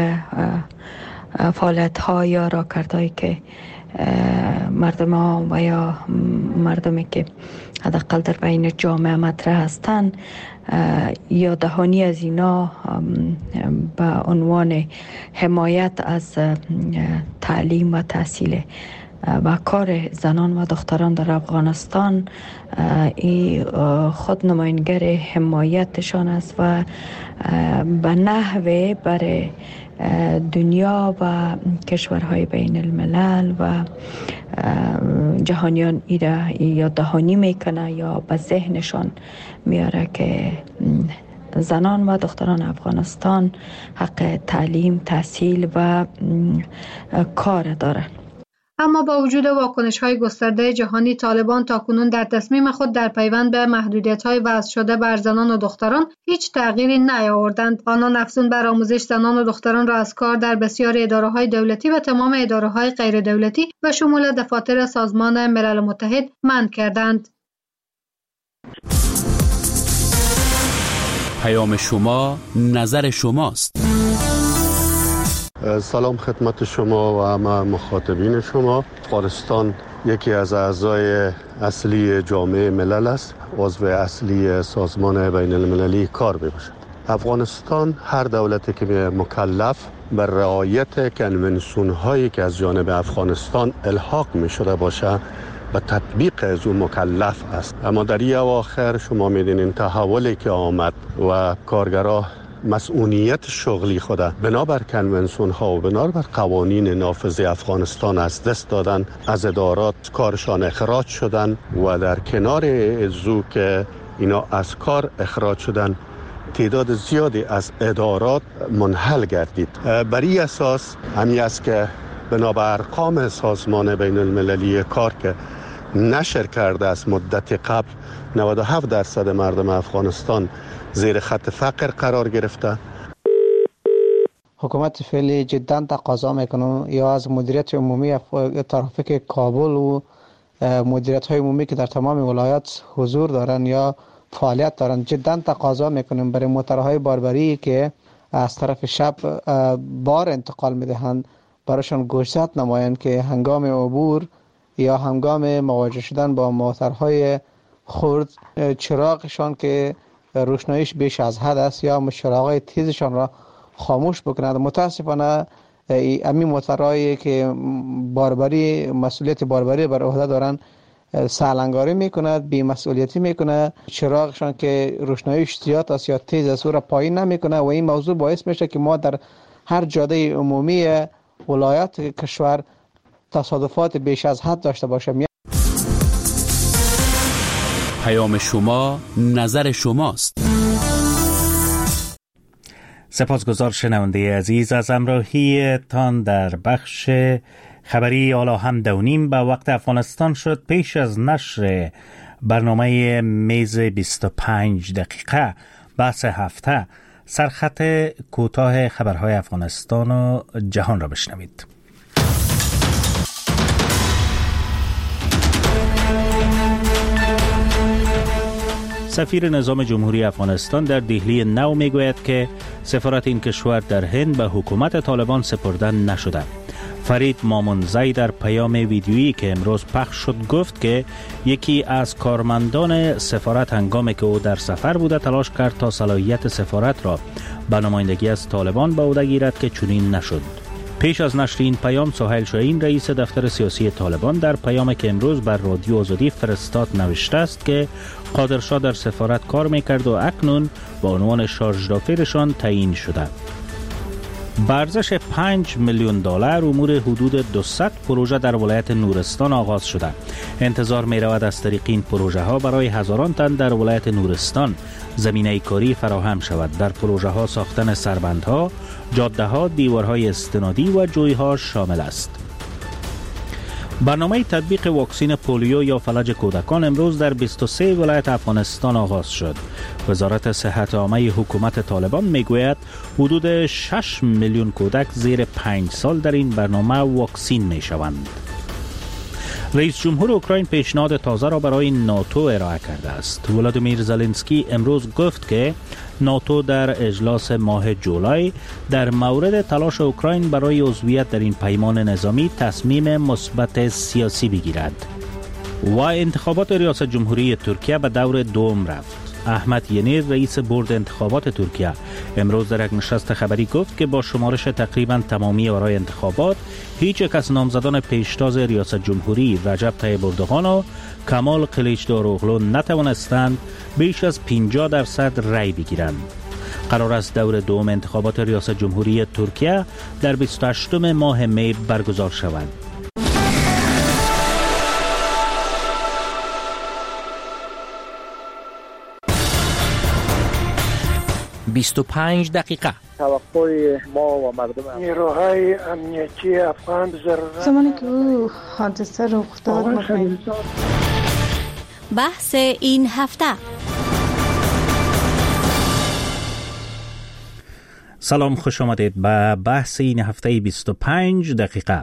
Speaker 19: فعالیت‌ها یا راهکردهایی که مردم ها و یا مردمی که حداقل در بین جامعه مطرح هستند یا دهانی از اینا به عنوان حمایت از تعلیم و تحصیل و کار زنان و دختران در افغانستان ای خود نماینگر حمایتشان است و به نحوه برای دنیا و کشورهای بین الملل و جهانیان ایره یا دهانی میکنه یا به ذهنشان میاره که زنان و دختران افغانستان حق تعلیم، تحصیل و کار داره.
Speaker 12: اما با وجود واکنش‌های گسترده جهانی، طالبان تاکنون در تصمیم خود در پیوند به محدودیت‌های وضع شده بر زنان و دختران هیچ تغییری نیاوردند. آنان افزون بر آموزش زنان و دختران را از کار در بسیاری اداره‌های دولتی و تمام اداره‌های غیر دولتی به شمول دفاتر سازمان ملل متحد منع کردند.
Speaker 2: پیام شما، نظر شماست.
Speaker 6: سلام خدمت شما و همه مخاطبین شما. افغانستان یکی از اعضای اصلی جامعه ملل است، عضو اصلی سازمان بین المللی کار میباشد. افغانستان هر دولتی که مکلف بر رعایت کنونسیون هایی که از جانب افغانستان الحاق می شده باشه و تطبیق از اون مکلف است. اما در این اواخر شما میدونین تحولی که آمد و کارگرها مسئولیت شغلی خود بنابر کنونسیون ها و بنابر قوانین نافذ افغانستان از دست دادن، از ادارات کارشان اخراج شدن و در کنار ازو که اینا از کار اخراج شدن تعداد زیادی از ادارات منحل گردید. بر این اساس همی است که بنابر ارقام سازمان بین المللی کار که نشر کرده از مدت قبل نود و هفت درصد مردم افغانستان زیر خط فقر قرار گرفته.
Speaker 20: حکومت فعلی جدا تقاضا میکنه یا از مدیریت عمومی ترافیک کابل و مدیریت های عمومی که در تمام ولایات حضور دارن یا فعالیت دارن جدا تقاضا میکنیم برای موتورهای باربری که از طرف شب بار انتقال میدهند برایشان گوشزد نمایند که هنگام عبور یا هنگام مواجه شدن با موتورهای خرد چراغشان که روشناییش بیش از حد است یا چراغ‌های تیزشان را خاموش بکنند. متاسفانه امی موتورهایی که باربری مسئولیت باربری بر عهده دارند سالنگاری میکند، بی مسئولیتی میکنه، چراغشان که روشناییش زیاد است یا تیز است او را پایین نمیکنه و این موضوع باعث میشه که ما در هر جاده عمومی ولایات کشور تصادفات بیش از حد داشته باشیم.
Speaker 2: پیام شما، نظر شماست.
Speaker 1: سپاسگزار شنونده عزیز از همراهی تان در بخش خبری. حالا هم دونیم به وقت افغانستان شد. پیش از نشر برنامه میز بیست و پنج دقیقه بحث هفته، سرخط کوتاه خبرهای افغانستان و جهان را بشنوید. سفیر نظام جمهوری افغانستان در دهلی نو میگوید که سفارت این کشور در هند به حکومت طالبان سپرده نشده. فرید مامونزی در پیام ویدیویی که امروز پخش شد گفت که یکی از کارمندان سفارت هنگامی که او در سفر بوده تلاش کرد تا صلاحیت سفارت را به نمایندگی از طالبان به عهده گیرد که چنین نشد. پیش از نشر این پیام، سهیل شاهین رئیس دفتر سیاسی طالبان در پیامی که امروز بر رادیو آزادی فرستاد نوشته است که قادرشاه در سفارت کار میکرد و اکنون با عنوان شارژ دافیرشان تعیین شده. با ارزش پنج میلیون دلار امور حدود دویست پروژه در ولایت نورستان آغاز شده. انتظار می رود از طریق این پروژه ها برای هزاران تن در ولایت نورستان زمینه کاری فراهم شود. در پروژه ها ساختن سربندها، جاده ها، دیوارهای استنادی و جویها شامل است. برنامه تطبیق واکسن پولیو یا فلج کودکان امروز در بیست و سه ولایت افغانستان آغاز شد. وزارت صحت عامه حکومت طالبان میگوید حدود شش میلیون کودک زیر پنج سال در این برنامه واکسین میشوند. رئیس جمهور اوکراین پیشنهاد تازه را برای ناتو ارائه کرده است. ولادیمیر زلنسکی امروز گفت که ناتو در اجلاس ماه جولای در مورد تلاش اوکراین برای عضویت در این پیمان نظامی تصمیم مثبت سیاسی بگیرد. و انتخابات ریاست جمهوری ترکیه به دور دوم رفت. احمد ینیر رئیس بورد انتخابات ترکیه امروز در یک نشست خبری گفت که با شمارش تقریبا تمامی آرای انتخابات هیچ یک از نامزدان پیشتاز ریاست جمهوری رجب طیب اردوغان و کمال کلیچداروغلو نتوانستند بیش از پنجاه درصد رأی بگیرند. قرار است دور دوم انتخابات ریاست جمهوری ترکیه در بیست و هشتم ماه می برگزار شود.
Speaker 21: بیست و پنج دقیقه.
Speaker 22: توقع ما و مردم نیروهای امنیتی افغان ضرورت
Speaker 23: زمانی که او حادثه رخ داد مطمئن.
Speaker 21: بحث این هفته.
Speaker 1: سلام، خوش آمدید به بحث این هفته بیست و پنج دقیقه.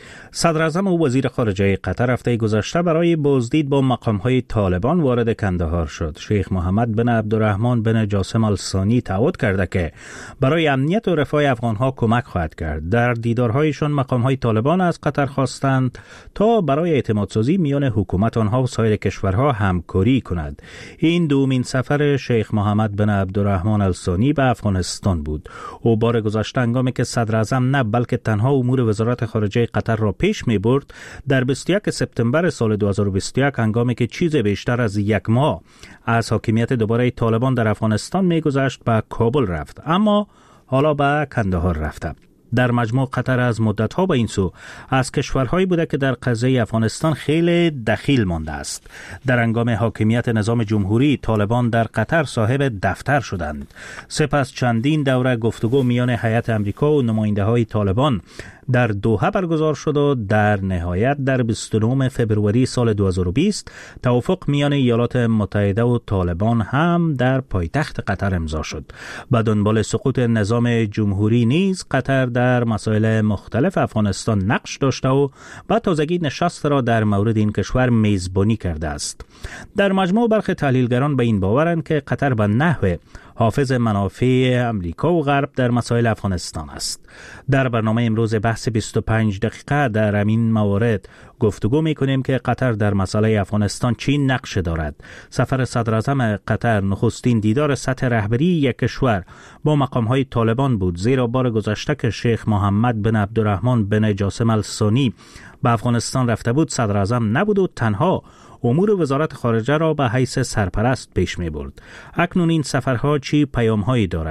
Speaker 1: صدر اعظم و وزیر خارجه قطر هفته گذشته برای بازدید با مقام‌های طالبان وارد کندهار شد. شیخ محمد بن عبدالرحمن بن جاسم الثانی تعهد کرده که برای امنیت و رفاه افغان‌ها کمک خواهد کرد. در دیدارهایشان مقام‌های طالبان از قطر خواستند تا برای اعتمادسازی میان حکومت آنها و سایر کشورها همکاری کند. این دومین سفر شیخ محمد بن عبدالرحمن الثانی به افغانستان بود. او بار گذشته هنگامی که صدر اعظم نه بلکه تنها امور وزارت خارجه قطر را پیش می برد در بیست و یک سپتامبر سال دو هزار و بیست و یک هنگامی که چیز بیشتر از یک ماه از حاکمیت دوباره طالبان در افغانستان می گذشت به کابل رفت، اما حالا به کندهار رفته. در مجموع قطر از مدت‌ها به این سو از کشورهایی بوده که در قضیه افغانستان خیلی دخیل مانده است. در هنگام حاکمیت نظام جمهوری طالبان در قطر صاحب دفتر شدند. سپس چندین دوره گفتگو میان هیئت امریکا و نماینده‌های طالبان در دوحه برگزار شد و در نهایت در بیست و نهم فوریه سال دو هزار و بیست توافق میان ایالات متحده و طالبان هم در پایتخت قطر امضا شد. به دنبال سقوط نظام جمهوری نیز قطر در مسائل مختلف افغانستان نقش داشته و با تازگی نشست را در مورد این کشور میزبانی کرده است. در مجموع برخی تحلیلگران به این باورند که قطر به نحو حافظ منافع امریکا و غرب در مسائل افغانستان است. در برنامه امروز بحث بیست و پنج دقیقه در همین موارد گفتگو می‌کنیم که قطر در مسئله افغانستان چی نقش دارد. سفر صدر اعظم قطر نخستین دیدار سطح رهبری یک کشور با مقام‌های طالبان بود، زیرا بار گذشته که شیخ محمد بن عبدالرحمن بن جاسم الثانی به افغانستان رفته بود صدر اعظم نبود و تنها امور وزارت خارجه را به حیث سرپرست پیش می برد. اکنون این سفرها چی پیام‌هایی دارد؟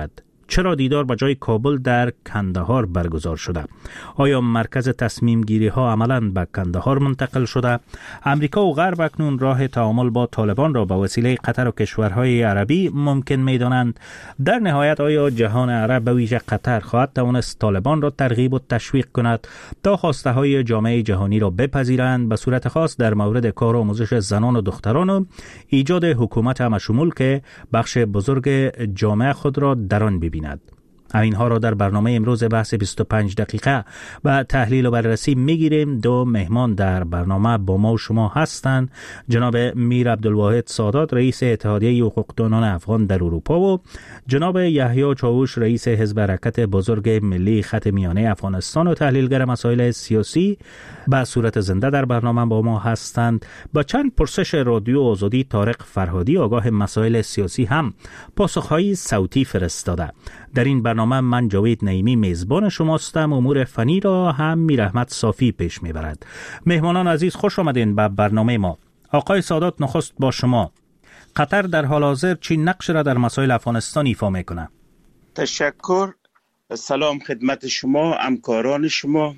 Speaker 1: چرا دیدار با جای کابل در کندهار برگزار شده؟ آیا مرکز تصمیم گیری ها عملاً به کندهار منتقل شده؟ امریکا و غرب اکنون راه تعامل با طالبان را به وسیله قطر و کشورهای عربی ممکن می دانند. در نهایت آیا جهان عرب به ویژه قطر خواهد توانست طالبان را ترغیب و تشویق کند تا خواسته های جامعه جهانی را بپذیرند، به صورت خاص در مورد کار و آموزش زنان و دختران و ایجاد حکومت همشمول که بخش بزرگ جامعه خود را در آن ببیند؟ اینها را در برنامه امروز بحث بیست و پنج دقیقه و تحلیل و بررسی میگیریم. دو مهمان در برنامه با ما و شما هستند: جناب میر عبدالواحد سادات، رئیس اتحادیه حقوقدانان افغان در اروپا، و جناب یحیی چاوش، رئیس حزب حرکت بزرگ ملی خط میانه افغانستان و تحلیلگر مسائل سیاسی، به صورت زنده در برنامه با ما هستند. با چند پرسش رادیو آزادی طارق فرهادی، آگاه مسائل سیاسی، هم پاسخهای صوتی فرستاده. در این برنامه من جاوید نعیمی میزبان شماستم. امور فنی را هم میر احمد صافی پیش میبرد. مهمانان عزیز، خوش آمدین به برنامه ما. آقای سادات، نخست با شما. قطر در حال حاضر چی نقش را در مسائل افغانستان ایفا میکنه؟
Speaker 3: تشکر. سلام خدمت شما، همکاران شما.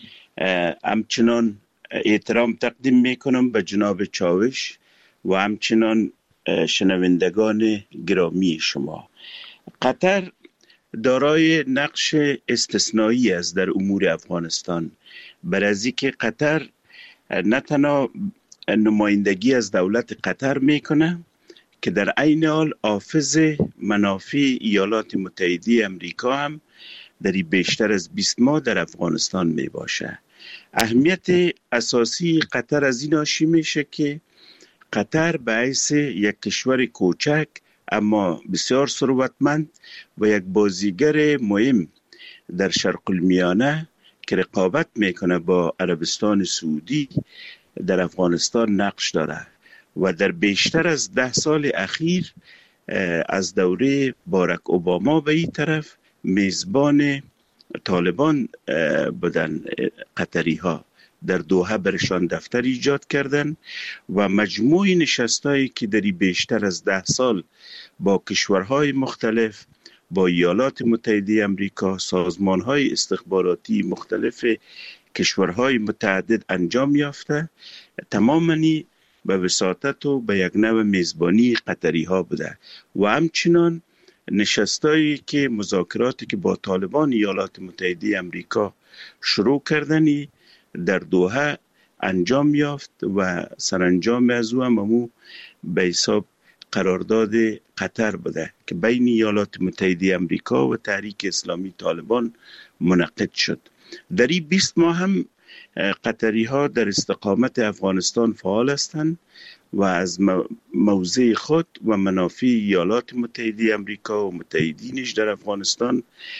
Speaker 3: همچنان احترام تقدیم میکنم به جناب چاوش و همچنان شنوندگان گرامی شما. قطر دارای نقش استثنایی است در امور افغانستان، برای از اینکه قطر نه تنها نمایندگی از دولت قطر میکنه که در عین حال حافظ منافع ایالات متحده امریکا هم در بیشتر از بیست ماه در افغانستان می باشه. اهمیت اساسی قطر از این ناشی میشه که قطر به حیث یک کشور کوچک اما بسیار ثروتمند و یک بازیگر مهم در شرق المیانه که رقابت میکنه با عربستان سعودی در افغانستان نقش داره و در بیشتر از ده سال اخیر از دوره باراک اوباما به این طرف میزبان طالبان بودن. قطری ها در دوحه برشان دفتر ایجاد کردن و مجموع نشستایی که در بیشتر از ده سال با کشورهای مختلف، با ایالات متحده امریکا، سازمانهای استخباراتی مختلف کشورهای متعدد انجام یافته، تماماً به وساطت و به یک نوع میزبانی قطری ها بوده و همچنان نشستایی که مذاکراتی که با طالبان ایالات متحده امریکا شروع کردنی در دوحه انجام یافت و سرانجام از او هم امو به حساب قرارداد قطر بوده که بین ایالات متحده امریکا و تحریک اسلامی طالبان منعقد شد. در این بیست ماه هم قطری ها در استقامت افغانستان فعال هستند و از موضع خود و منافع ایالات متحده امریکا و متحدینش در افغانستان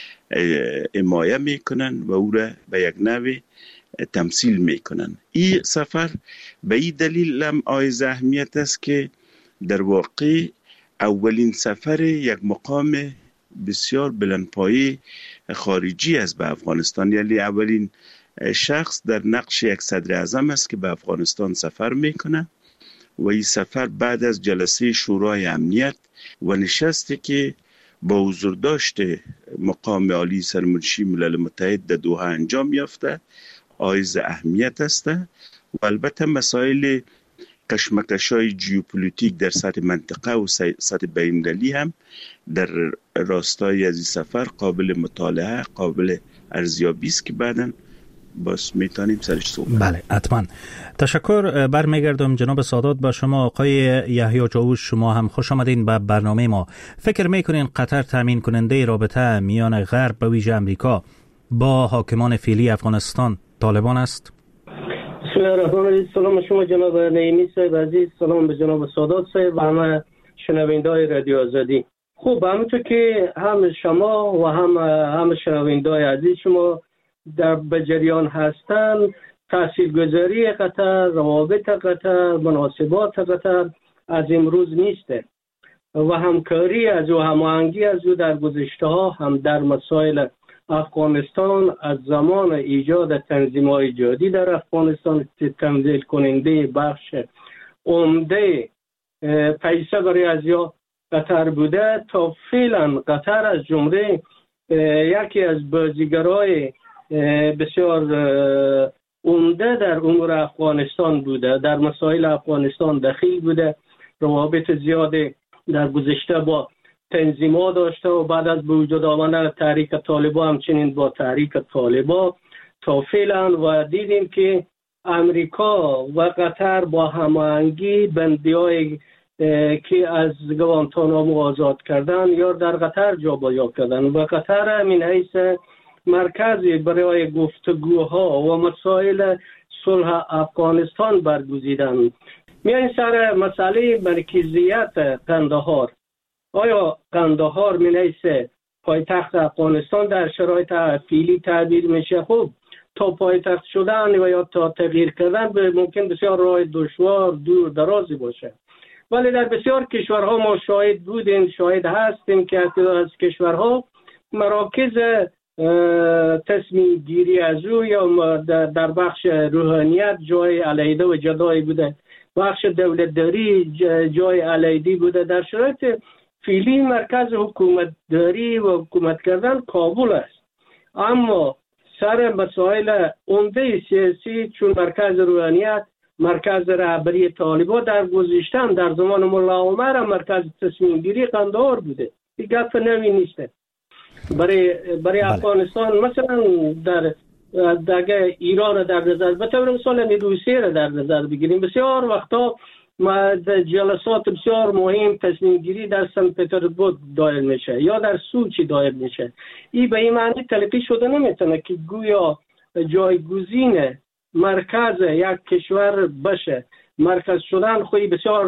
Speaker 3: حمایت میکنن و او را به یک نوع تمثیل میکنن. این سفر به این دلیل هم عایز اهمیت است که در واقع اولین سفر یک مقام بسیار بلندپایه خارجی است به افغانستان، یعنی اولین شخص در نقش یک صدر اعظم است که به افغانستان سفر میکنه و این سفر بعد از جلسه شورای امنیت و نشستی که با حضور داشته مقام عالی سرمنشی ملل متحد در دوحه انجام یافته عایز اهمیت است و البته مسائل کشمکش‌های ژئوپلیتیک در سطح منطقه و سطح بین‌المللی هم در راستای از این سفر قابل مطالعه، قابل ارزیابی است که بعداً باز میتونیم سرش صحبت.
Speaker 1: بله حتما. تشکر. برمیگردم جناب سادات با شما. آقای یحیی چاوش، شما هم خوش آمدین به برنامه ما. فکر میکنین قطر تامین کننده رابطه میان غرب به ویژه امریکا با حاکمان فعلی افغانستان طالبان است؟
Speaker 7: بسم الله الرحمن الرحیم. سلام شما جناب نعیمی صاحب عزیز، سلام به جناب سادات صاحب و همه شنونده‌های رادیو آزادی. خب همونطور که هم شما و هم هم شنونده‌های عزیز شما در بجریان هستند، تاثیرگذاری قطر، روابط قطر، مناسبات قطر از امروز نیست و همکاری از و هماهنگی از او در گذشته ها هم در مسائل افغانستان از زمان ایجاد تنظیم‌های جهادی در افغانستان تمثیل کننده بخش عمده پیسه برای ازیا قطر بوده، تا فعلا قطر از جمله یکی از بازیگرای بسیار عمده در امور افغانستان بوده، در مسائل افغانستان دخیل بوده، روابط زیاده در گذشته با تنظیمات داشته و بعد از به وجود آمدن تحریک طالبان همچنین با تحریک طالبان تا فعلا و دیدیم که امریکا و قطر با هماهنگی بندی‌های که از گوانتانامو آزاد کردن یا در قطر جابجا کردن و قطر من حیث مرکزی برای گفتگوها و مسائل صلح افغانستان برگزیدن. میان سر مسئله مرکزیت قندهار. آیا قندهار من حیث پایتخت افغانستان در شرایط فعلی تعبیر میشه؟ خوب تا پایتخت شدن و یا تا تغییر کردن به ممکن بسیار راه دشوار دور درازی باشه، ولی در بسیار کشورها ما شاهد بودیم، شاهد هستیم که از کشورها مراکز تصمیم گیری از او یا در بخش روحانیت جای علیحده و جدایی بوده، بخش دولتداری جای علیحده بوده. در شرایط فعلی مرکز حکومت داری و حکومت کردن کابل است، اما سر مسائل عمده سیاسی چون مرکز روحانیت، مرکز رهبری طالبان در گذشته در زمان ملا عمر مرکز تصمیم گیری قندهار بوده. این گپ نوی نیست برای برای بله. افغانستان مثلا در دیگه ایران در نظر به طور مثال روسیه را در نظر بگیریم، بسیار وقتا ما جلسات بسیار مهم تصمیم گیری در سن پترزبورگ دایر میشه یا در سوچی دایر میشه. این به این معنی تلقی شده نمیتونه که گویا جایگزین مرکز یک کشور بشه. مرکز شدن خوی بسیار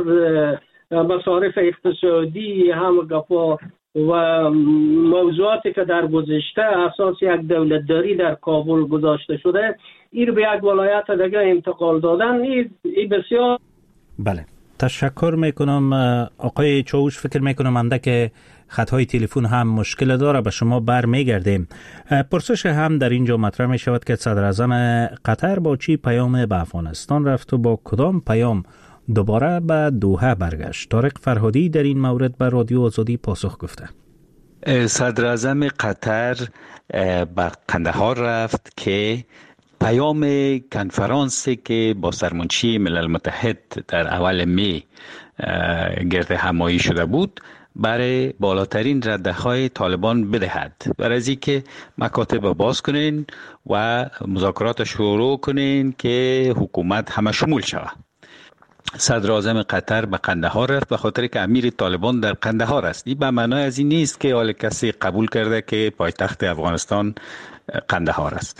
Speaker 7: مصارف اقتصادی هم گفا و موضوعاتی که در گذشته اساس یک دولتداری در کابل گذاشته شده این به یک ولایت دیگه انتقال دادن این بسیار.
Speaker 1: بله تشکر میکنم آقای چاوش. فکر میکنم انده که خطهای تلفن هم مشکل داره، به شما بر میگردیم. پرسش هم در اینجا مطرح می شود که صدر اعظم قطر با چی پیام به افغانستان رفت و با کدام پیام دوباره به دوحه برگشت؟ طارق فرهادی در این مورد به رادیو آزادی پاسخ گفته.
Speaker 4: صدر اعظم قطر به قندهار رفت که پیام کنفرانسی که با سرمنشی ملل متحد در اول می گرد همایی شده بود برای بالاترین رده‌های طالبان بدهد، برای از اینکه مکاتب باز کنین و مذاکرات شروع کنین که حکومت همه شمول شود. صدر اعظم قطر به قندهار رفت به خاطر که امیر طالبان در قندهار است. این به معنای از این نیست که حال کسی قبول کرده که پایتخت افغانستان قندهار است.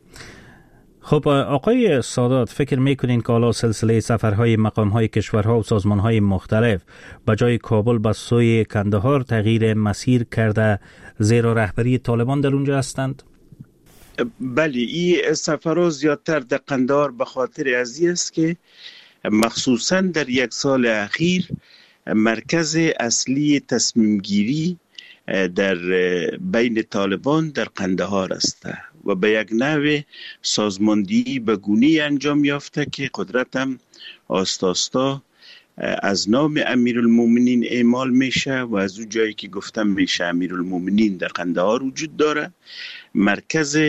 Speaker 1: خب آقای سادات، فکر میکنین که حالا سلسله سفرهای مقامهای کشورها و سازمانهای مختلف به جای کابل به سوی کندهار تغییر مسیر کرده زیرا رهبری طالبان در اونجا هستند؟
Speaker 3: بله، این سفرها زیادتر در قندهار به خاطر ازی است که مخصوصا در یک سال اخیر مرکز اصلی تصمیم گیری در بین طالبان در قندهار است و به یک نوع سازماندهی به گونه‌ای انجام یافته که قدرت هم آستاستا از نام امیرالمومنین اعمال میشه و از اون جایی که گفتم میشه امیرالمومنین در قندهار وجود داره، مرکز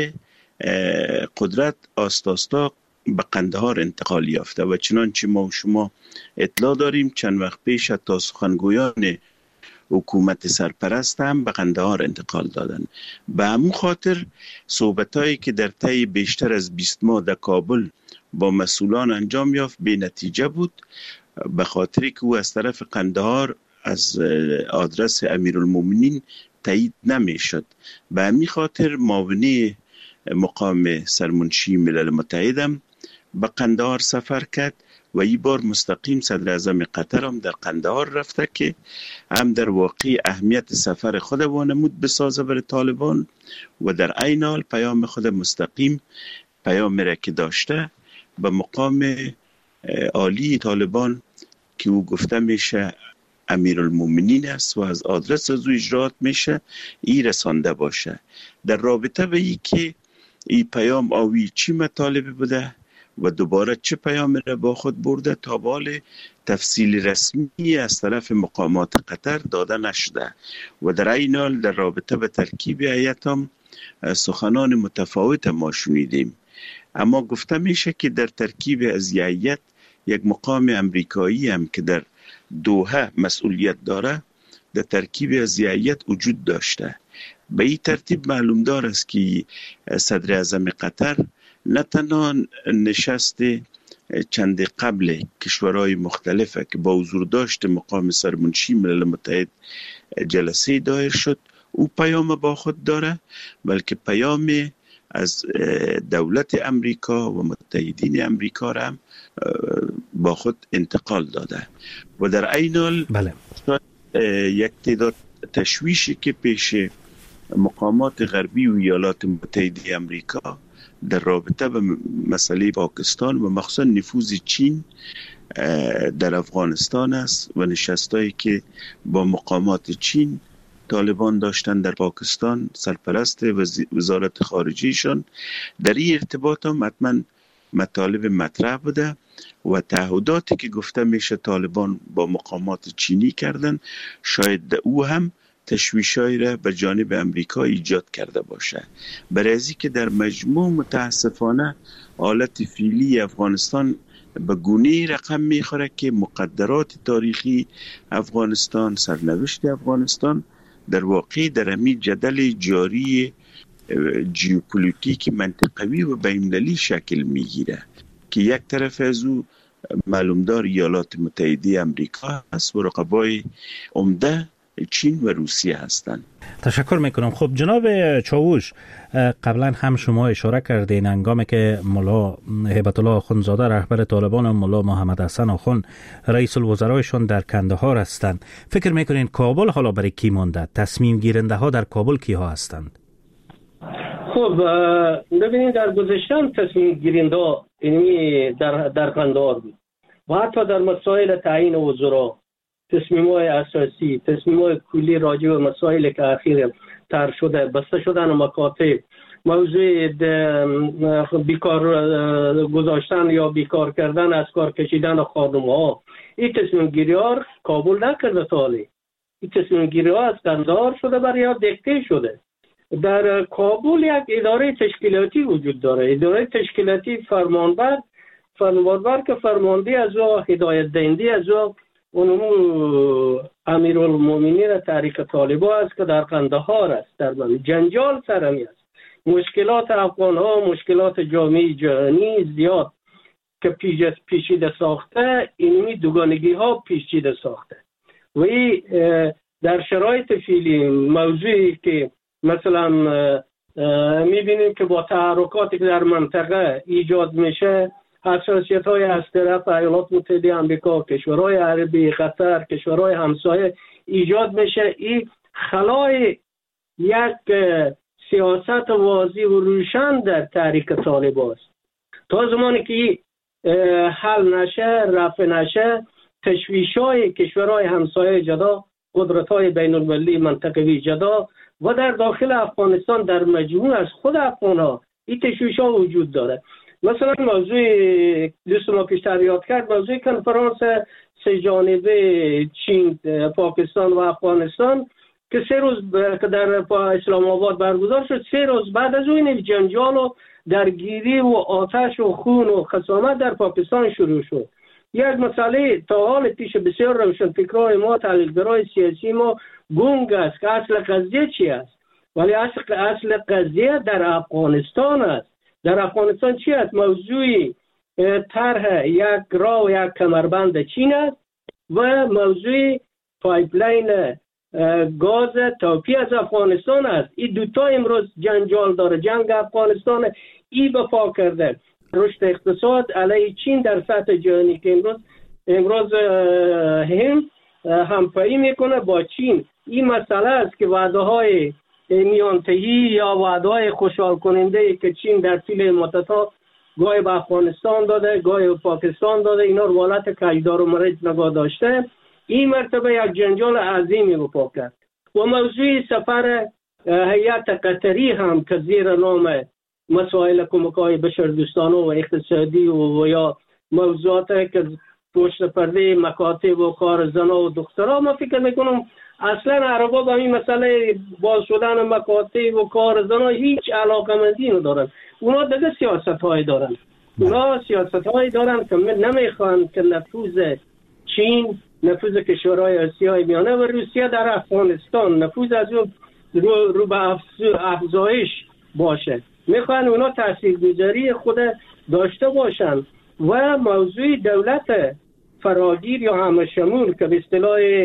Speaker 3: قدرت آستاستا به قندهار انتقال یافته و چنانچه ما و شما اطلاع داریم چند وقت پیش تا سخنگویان حکومت سرپرست هم به قندهار انتقال دادن. به همون خاطر صحبتایی که در طی بیشتر از بیست ماه در کابل با مسئولان انجام یافت بی نتیجه بود، به خاطری که او از طرف قندهار از آدرس امیرالمومنین تایید نمی شد. به همین خاطر معاونی مقام سرمنشی ملل متحد هم به قندهار سفر کرد و این بار مستقیم صدر اعظم قطر هم در قندهار رفته که هم در واقع اهمیت سفر خود وانمود بسازه برای طالبان و در عین حال پیام خود مستقیم پیام را که داشته به مقام عالی طالبان که او گفته میشه امیرالمومنین است و از آدرس از او اجرات میشه ای رسانده باشه. در رابطه به ای که این پیام آوی چی مطالب بوده و دوباره چه پیامی را با خود برده تا بال تفصیل رسمی از طرف مقامات قطر داده نشده و در این حال در رابطه به ترکیب هیئت هم سخنان متفاوت ما شنیدیم. اما گفته میشه که در ترکیب از هیئت یک مقام امریکایی هم که در دوحه مسئولیت داره در ترکیب از هیئت وجود داشته. به این ترتیب معلوم دار است که صدر اعظم قطر نه تنها نشست چند قبل کشورهای مختلفه که با حضور داشت مقام سرمنشی ملل متحد جلسه دایر شد او پیام با خود داره، بلکه پیام از دولت امریکا و متحدین امریکا را هم با خود انتقال داده و در این حال
Speaker 1: بله.
Speaker 3: یک تعداد تشویشی که پیش مقامات غربی و ایالات متحده امریکا در رابطه به مسئله پاکستان و مخصوصا نفوذ چین در افغانستان است و نشستایی که با مقامات چین طالبان داشتن در پاکستان سرپرست وزارت خارجیشان در این ارتباط هم حتما مطالب مطرح بوده و تعهداتی که گفته میشه طالبان با مقامات چینی کردن شاید او هم تشویشایی را به جانب امریکا ایجاد کرده باشه. برای ازی که در مجموع متاسفانه حالت فعلی افغانستان به گونه رقم میخوره که مقدرات تاریخی افغانستان، سرنوشت افغانستان در واقع در همین جدل جاری جیوپولیتیک منطقوی و بین‌المللی شکل میگیره که یک طرف از او معلومدار ایالات متحده امریکا است و رقبای عمده چین و روسیه هستند.
Speaker 1: تشکر میکنم. خب جناب چاوش، قبلا هم شما اشاره کردین هنگامی که ملا هیبت الله آخوندزاده رهبر طالبان و ملا محمد حسن آخوند رئیس الوزرایشان در کندهار هستند، فکر میکنین کابل حالا برای کی مانده؟ تصمیم گیرنده ها در کابل کی ها هستند؟
Speaker 7: خب ببینید در گذشته هم تصمیم گیرنده اینمی در در کندهار بود و حتی در مسائل تعیین وزرا تصمیم‌های اساسی، تصمیم‌های کلی راجع به مسائلی که اخیراً طرح شده، بسته شدن مکاتب، موضوع بیکار گذاشتن یا بیکار کردن، از کار کشیدن خانم‌ها، این تصمیم گیری‌ها کابل نکرده تالی. این تصمیم گیری‌ها از کندهار شده برای دیکته شده. در کابل یک اداره تشکیلاتی وجود داره، اداره تشکیلاتی فرمانبر فرمانبر که فرمانده از او هدایت دهنده از او اونمو امیرالمومنین تحریک طالبان است که در کندهار است. در من جنجال سرمی است، مشکلات افغان ها، مشکلات جامعه جهانی زیاد که پیچیده ساخته، اینمی دوگانگی ها پیچیده ساخته و این در شرایط فعلی موضوعی که مثلا میبینیم که با تحرکاتی که در منطقه ایجاد میشه، حساسیت های از طرف ایالات متحده آمریکا، کشورهای عربی، قطر، کشورهای همسایه ایجاد میشه، این خلای یک سیاست واضح و روشن در تحریک طالبان است. تا زمانی که حل نشه، رفع نشه، تشویش های کشورهای همسایه جدا، قدرت های بین المللی منطقوی جدا و در داخل افغانستان در مجموع از خود افغان ها این تشویش ها وجود داره. مثلا موضوع دوست ما پیشتر یاد کرد، موضوع کنفرانس سه جانبه چین، پاکستان و افغانستان که سه روز که در اسلام آباد برگزار شد، سه روز بعد از این جنجال و درگیری و آتش و خون و خصامت در پاکستان شروع شد. یک مسئله تا حال پیش بسیار روشن فکرهای ما، تحلیلگرای سیاسی ما گنگ است که اصل قضیه چی است، ولی اصل اصل قضیه در افغانستان است. در افغانستان چی است؟ موضوع طرح یک راه و یک کمربند چین است و موضوع پایپلاین گاز تاپی از افغانستان است. این دوتا امروز جنجال داره. جنگ افغانستان ای به پا کرده. رشد اقتصاد علیه چین در سطح جهانی که امروز امروز هم همپایی میکنه با چین. این مسئله است که وعده های میانتهی یا وعده های خوشحال کننده که چین در طول مدت‌ها گاهی به افغانستان داده، گاهی به پاکستان داده، اینا رو حالت کجدار و مرج نگاه داشته، این مرتبه یک جنجال عظیمی رو پا کرد. و موضوع سفر هیئت قطری هم که زیر نام مسائل کمک‌های بشردوستانه و اقتصادی و یا موضوعات که پشت پرده مکاتب و کار زن و دخترها، ما فکر میکنم اصلا عربا به این مسئله باز شدن مکاتب و کار زن هیچ علاقمندی ندارن. اونا دیگه سیاست های دارن، اونا سیاست های دارن که نمیخوان که نفوذ چین، نفوذ کشورهای آسیای میانه و روسیه در افغانستان نفوذ از اون رو, رو به افزایش باشه. میخوان اونا تاثیرگذاری خود داشته باشن و موضوع دولت فراگیر یا همشمول که به اصطلاح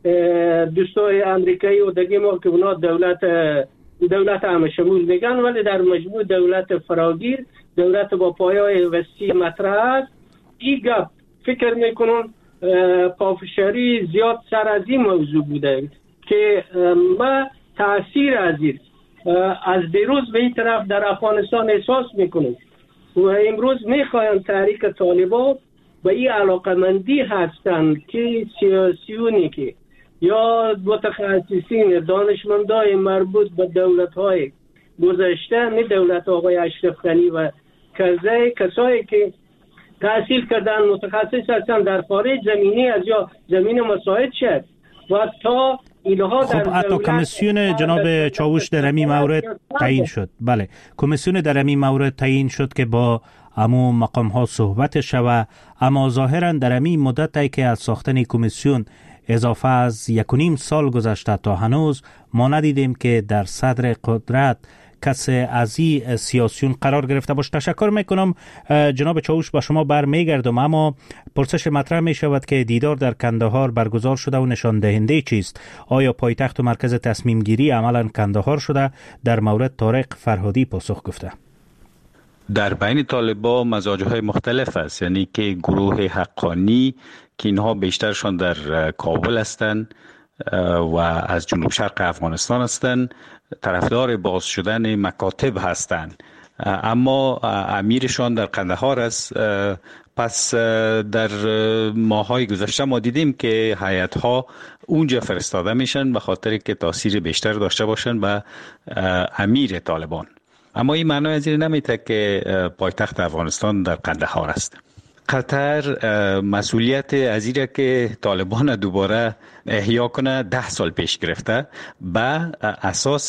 Speaker 7: دوستای امریکایی و دیگه ما که اونا دولت دولت همشمول میگن، ولی در مجموع دولت فراگیر، دولت با پایه‌های وسیع مطرح است. این گپ فکر میکنم پافشاری زیاد سر از این موضوع بوده که ما تاثیر از این از دیروز به این طرف در افغانستان احساس میکنیم و امروز میخواین تحریک طالبان به این علاقمندی هستند که سیاسیونی که یا متخصصین دانشمندای مربوط به دولت‌های گذشته، نه دولت آقای اشرف غنی و کرزی، کسایی که تحصیل کردن متخصص هستن در خارج زمینی از یا زمین مساعد شد و تا اینها در
Speaker 1: خب حتی کمیسیون جناب چاوش در این مورد تعیین شد. بله، کمیسیون در این مورد تعیین شد که با امو مقام ها صحبت شود، اما ظاهرا در این مدتی که از ساختن کمیسیون اضافه از یک و نیم سال گذشته تا هنوز ما ندیدیم که در صدر قدرت کسی از این سیاسیون قرار گرفته باشه. تشکر میکنم جناب چاوش، با شما برمیگردم، اما پرسش مطرح می شود که دیدار در کندهار برگزار شده و نشان دهنده چیست؟ آیا پایتخت و مرکز تصمیم گیری عملا کندهار شده؟ در مورد طارق فرهادی پاسخ گفته.
Speaker 4: در بین طالبا مزاج‌های مختلف است، یعنی که گروه حقانی که اینها بیشترشان در کابل هستند و از جنوب شرق افغانستان هستند، طرفدار باز شدن مکاتب هستند، اما امیرشان در قندهار است. پس در ماهای گذشته ما دیدیم که هیئت‌ها اونجا فرستاده میشن به خاطر که تاثیر بیشتر داشته باشن به امیر طالبان، اما این معنی از این نمیده که پایتخت افغانستان در قندهار است. قطر مسئولیت از این که طالبان دوباره احیا کنه ده سال پیش گرفته به اساس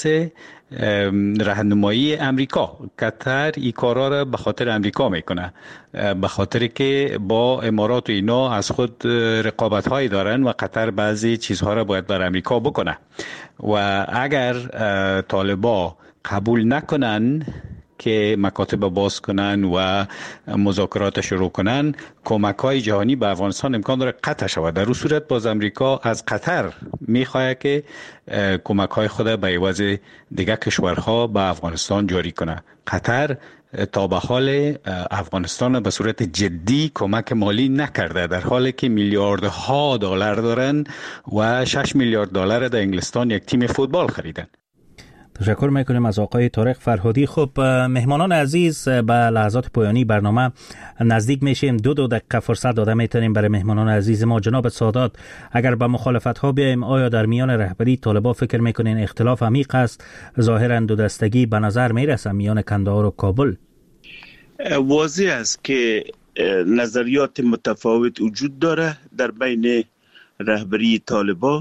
Speaker 4: راهنمایی امریکا. قطر این کارا را به خاطر امریکا میکنه، به خاطر که با امارات و اینا از خود رقابت هایی دارن و قطر بعضی چیزها را باید بر امریکا بکنه و اگر طالبا قبول نکنن که مکاتب باز کنن و مذاکرات شروع کنن، کمک های جهانی به افغانستان امکان داره قطع شود. در اون صورت باز امریکا از قطر میخواهد که کمک های خود به عوض دیگر کشورها به افغانستان جاری کنه. قطر تا به حال افغانستان به صورت جدی کمک مالی نکرده، در حالی که میلیاردها دلار دارن و شش میلیارد دلار در انگلستان یک تیم فوتبال خریدن.
Speaker 1: تشکر میکنیم از آقای طارق فرهادی. خب مهمانان عزیز، به لحظات پایانی برنامه نزدیک میشیم. دو دو دقیقه فرصت داده میتونیم برای مهمانان عزیز ما. جناب سادات، اگر به مخالفت ها بیایم، آیا در میان رهبری طالبان فکر میکنین اختلاف عمیق است؟ ظاهرا دو دستگی به نظر میرسه میان کندهار و کابل.
Speaker 3: واضح است که نظریات متفاوت وجود داره در بین رهبری طالبان.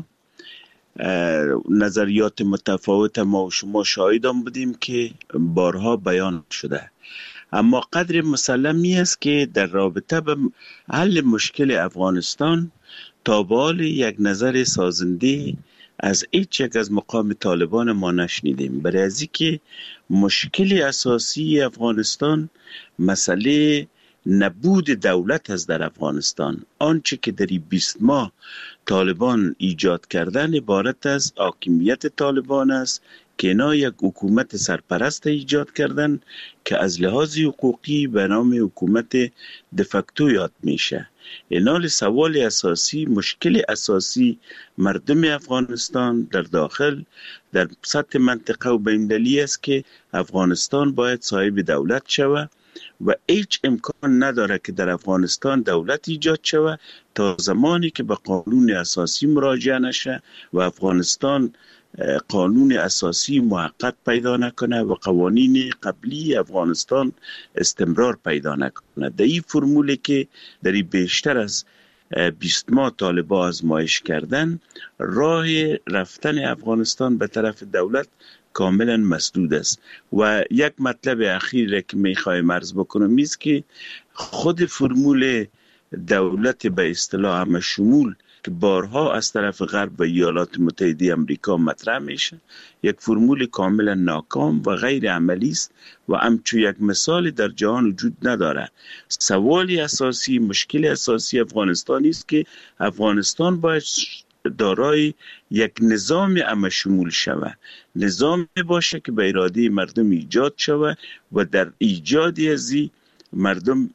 Speaker 3: نظریات متفاوت ما و شما شاهدان بودیم که بارها بیان شده، اما قدر مسلمی است که در رابطه به حل مشکل افغانستان تا به حال یک نظر سازنده از هیچ یک از مقام طالبان ما نشنیدیم. برای از اینکه مشکل اساسی افغانستان مسئله نبود دولت است در افغانستان. آنچه که در بیست ماه طالبان ایجاد کردن عبارت از حاکمیت طالبان است که اینا یک حکومت سرپرست ایجاد کردن که از لحاظ حقوقی به نام حکومت دفکتو یاد میشه. اینال سوال اساسی، مشکل اساسی مردم افغانستان در داخل در سطح منطقه و بین‌المللی است که افغانستان باید صاحب دولت شود و هیچ امکان نداره که در افغانستان دولت ایجاد شود تا زمانی که به قانون اساسی مراجعه نشه و افغانستان قانون اساسی موقت پیدا نکنه و قوانین قبلی افغانستان استمرار پیدا نکنه. در این فرمولی که در بیشتر از بیست ماه طالبان آزمایش کردن، راه رفتن افغانستان به طرف دولت کاملا مسدود است. و یک مطلب اخیر که میخوایم عرض بکنم است که خود فرمول دولت به اصطلاح همه شمول که بارها از طرف غرب و ایالات متحده آمریکا مطرح میشه، یک فرمول کاملا ناکام و غیر عملی است و همچون یک مثال در جهان وجود نداره. سوالی اساسی، مشکل اساسی افغانستان است که افغانستان باید دارای یک نظام همه شمول شود، نظام باشه که به اراده مردم ایجاد شود و در ایجادی از این مردم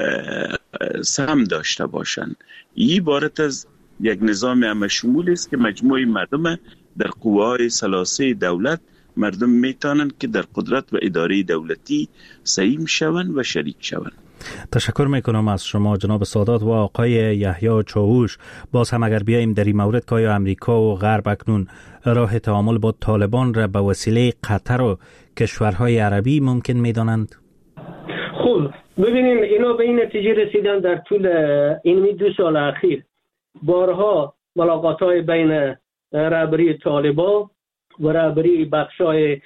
Speaker 3: سهم داشته باشند. این عبارت از یک نظام همه شمول است که مجموعه مردم در قوه‌های ثلاثه دولت مردم میتونن که در قدرت و اداره دولتی سهیم شوند و شریک شوند.
Speaker 1: تشکر میکنم از شما جناب سادات و آقای یحیی چاوش. باز هم اگر بیاییم در این مورد که آیا امریکا و غرب اکنون راه تعامل با طالبان را به وسیله قطر و کشورهای عربی ممکن میدانند؟
Speaker 7: خب ببینیم اینا به این نتیجه رسیدن در طول این دو سال اخیر. بارها ملاقات‌های بین رهبری طالبان و رهبری بخشای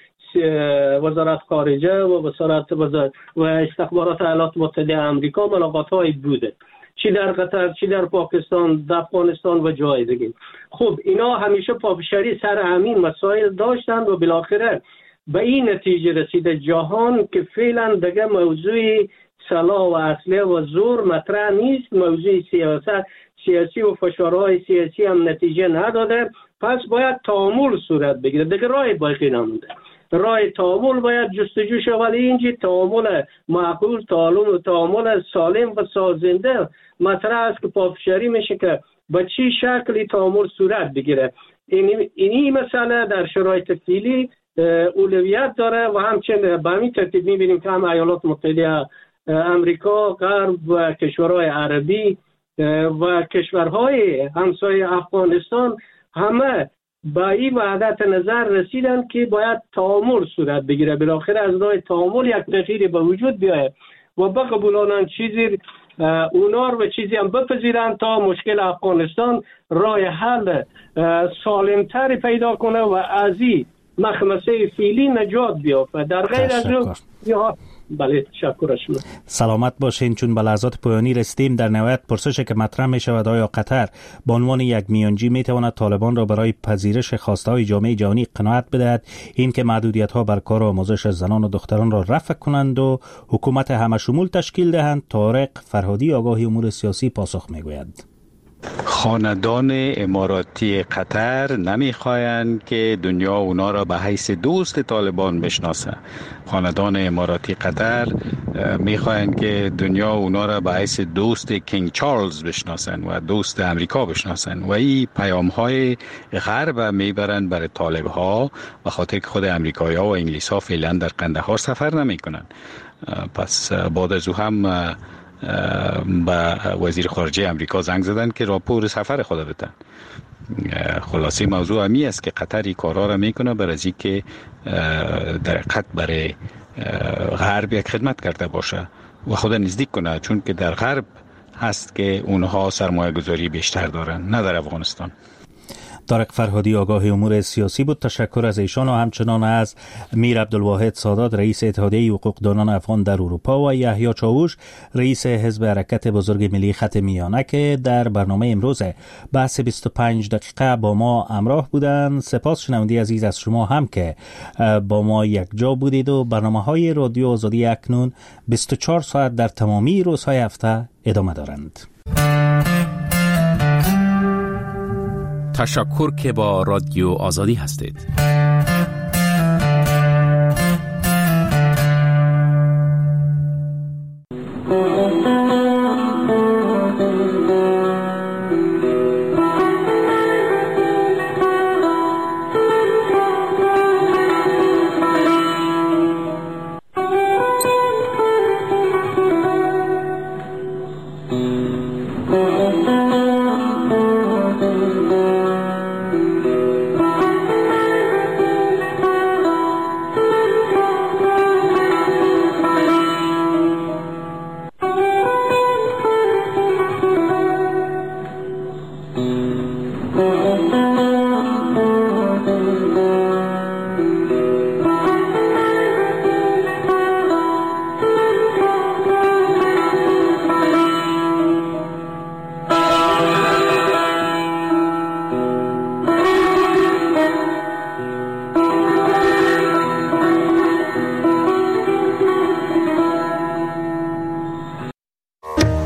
Speaker 7: وزارت خارجه و وزارت و استخبارات ایالات متحده آمریکا ملاقات‌های بوده، چی در قطر، چی در پاکستان، در افغانستان و جای دیگه. خب اینا همیشه پافشاری سر همین مسائل داشتند و بالاخره به این نتیجه رسیده جهان که فعلا دیگه موضوع سلاح و اسلحه و زور مطرح نیست، موضوع سیاست سیاسی و فشارهای سیاسی هم نتیجه نداده، پس باید تعامل صورت بگیره. دیگه راه باقی نمونده، راه تعامل باید جستجو شود. ولی اینجا تعامل معقول، تعامل تعامل سالم و سازنده مطرح است که پافشاری میشه که به چی شکلی تعامل صورت بگیره. این اینی مسئله در شرایط فعلی اولویت داره و همچنین به همین ترتیب میبینیم که هم ایالات متحده آمریکا، غرب و کشورهای عربی و کشورهای همسایه افغانستان همه با این وحدت نظر رسیدن که باید تعامل صورت بگیره. بالاخره از راه تعامل یک تغییری به وجود بیاید و بقبولانن چیزی اونا و چیزی هم بپذیرن تا مشکل افغانستان راه حل سالمتری پیدا کنه و از این مخمسه فعلی نجات بیافته. در غیر از اون یا بله تشکر شما.
Speaker 1: سلامت باشین. چون به لحظات پایانی رسیدیم، در نهایت پرسشی که مطرح می شود آیا قطر به عنوان یک میانجی می تواند طالبان را برای پذیرش خواسته های جامعه جهانی قناعت بدهد، این که محدودیت ها بر کار و آموزش زنان و دختران را رفع کنند و حکومت همه شمول تشکیل دهند؟ طارق فرهادی آگاهی امور سیاسی پاسخ می گوید.
Speaker 4: خاندان اماراتی قطر نمیخواهند که دنیا اونا را به حیث دوست طالبان بشناسه. خاندان اماراتی قطر میخواهند که دنیا اونا را به حیث دوست کینگ چارلز بشناسن و دوست امریکا بشناسن و این پیام های غرب میبرند برای طالب ها و خاطر که خود امریکایی ها و انگلیس ها فعلا در قندهار سفر نمی کنن. پس بعد از او هم با وزیر خارجه امریکا زنگ زدن که راپور سفر خود بدن. خلاصه موضوع همی است که قطر کارا را میکنه برای از اینکه در حقیقت برای غرب یک خدمت کرده باشه و خود نزدیک کنه، چون که در غرب هست که اونها سرمایه گذاری بیشتر دارن، نه در افغانستان.
Speaker 1: طارق فرهادی آگاه امور سیاسی بود. تشکر از ایشان و همچنان از میر عبدالواحد سادات رئیس اتحادیه حقوقدانان افغان در اروپا و یحیی چاوش رئیس حزب حرکت بزرگ ملی خط میانه که در برنامه امروز بحث بیست و پنج دقیقه با ما همراه بودند. سپاس شنونده عزیز از شما هم که با ما یک جا بودید و برنامه‌های رادیو آزادی اکنون بیست و چهار ساعت در تمامی روزهای هفته ادامه دارند.
Speaker 2: تشکر که با رادیو آزادی هستید.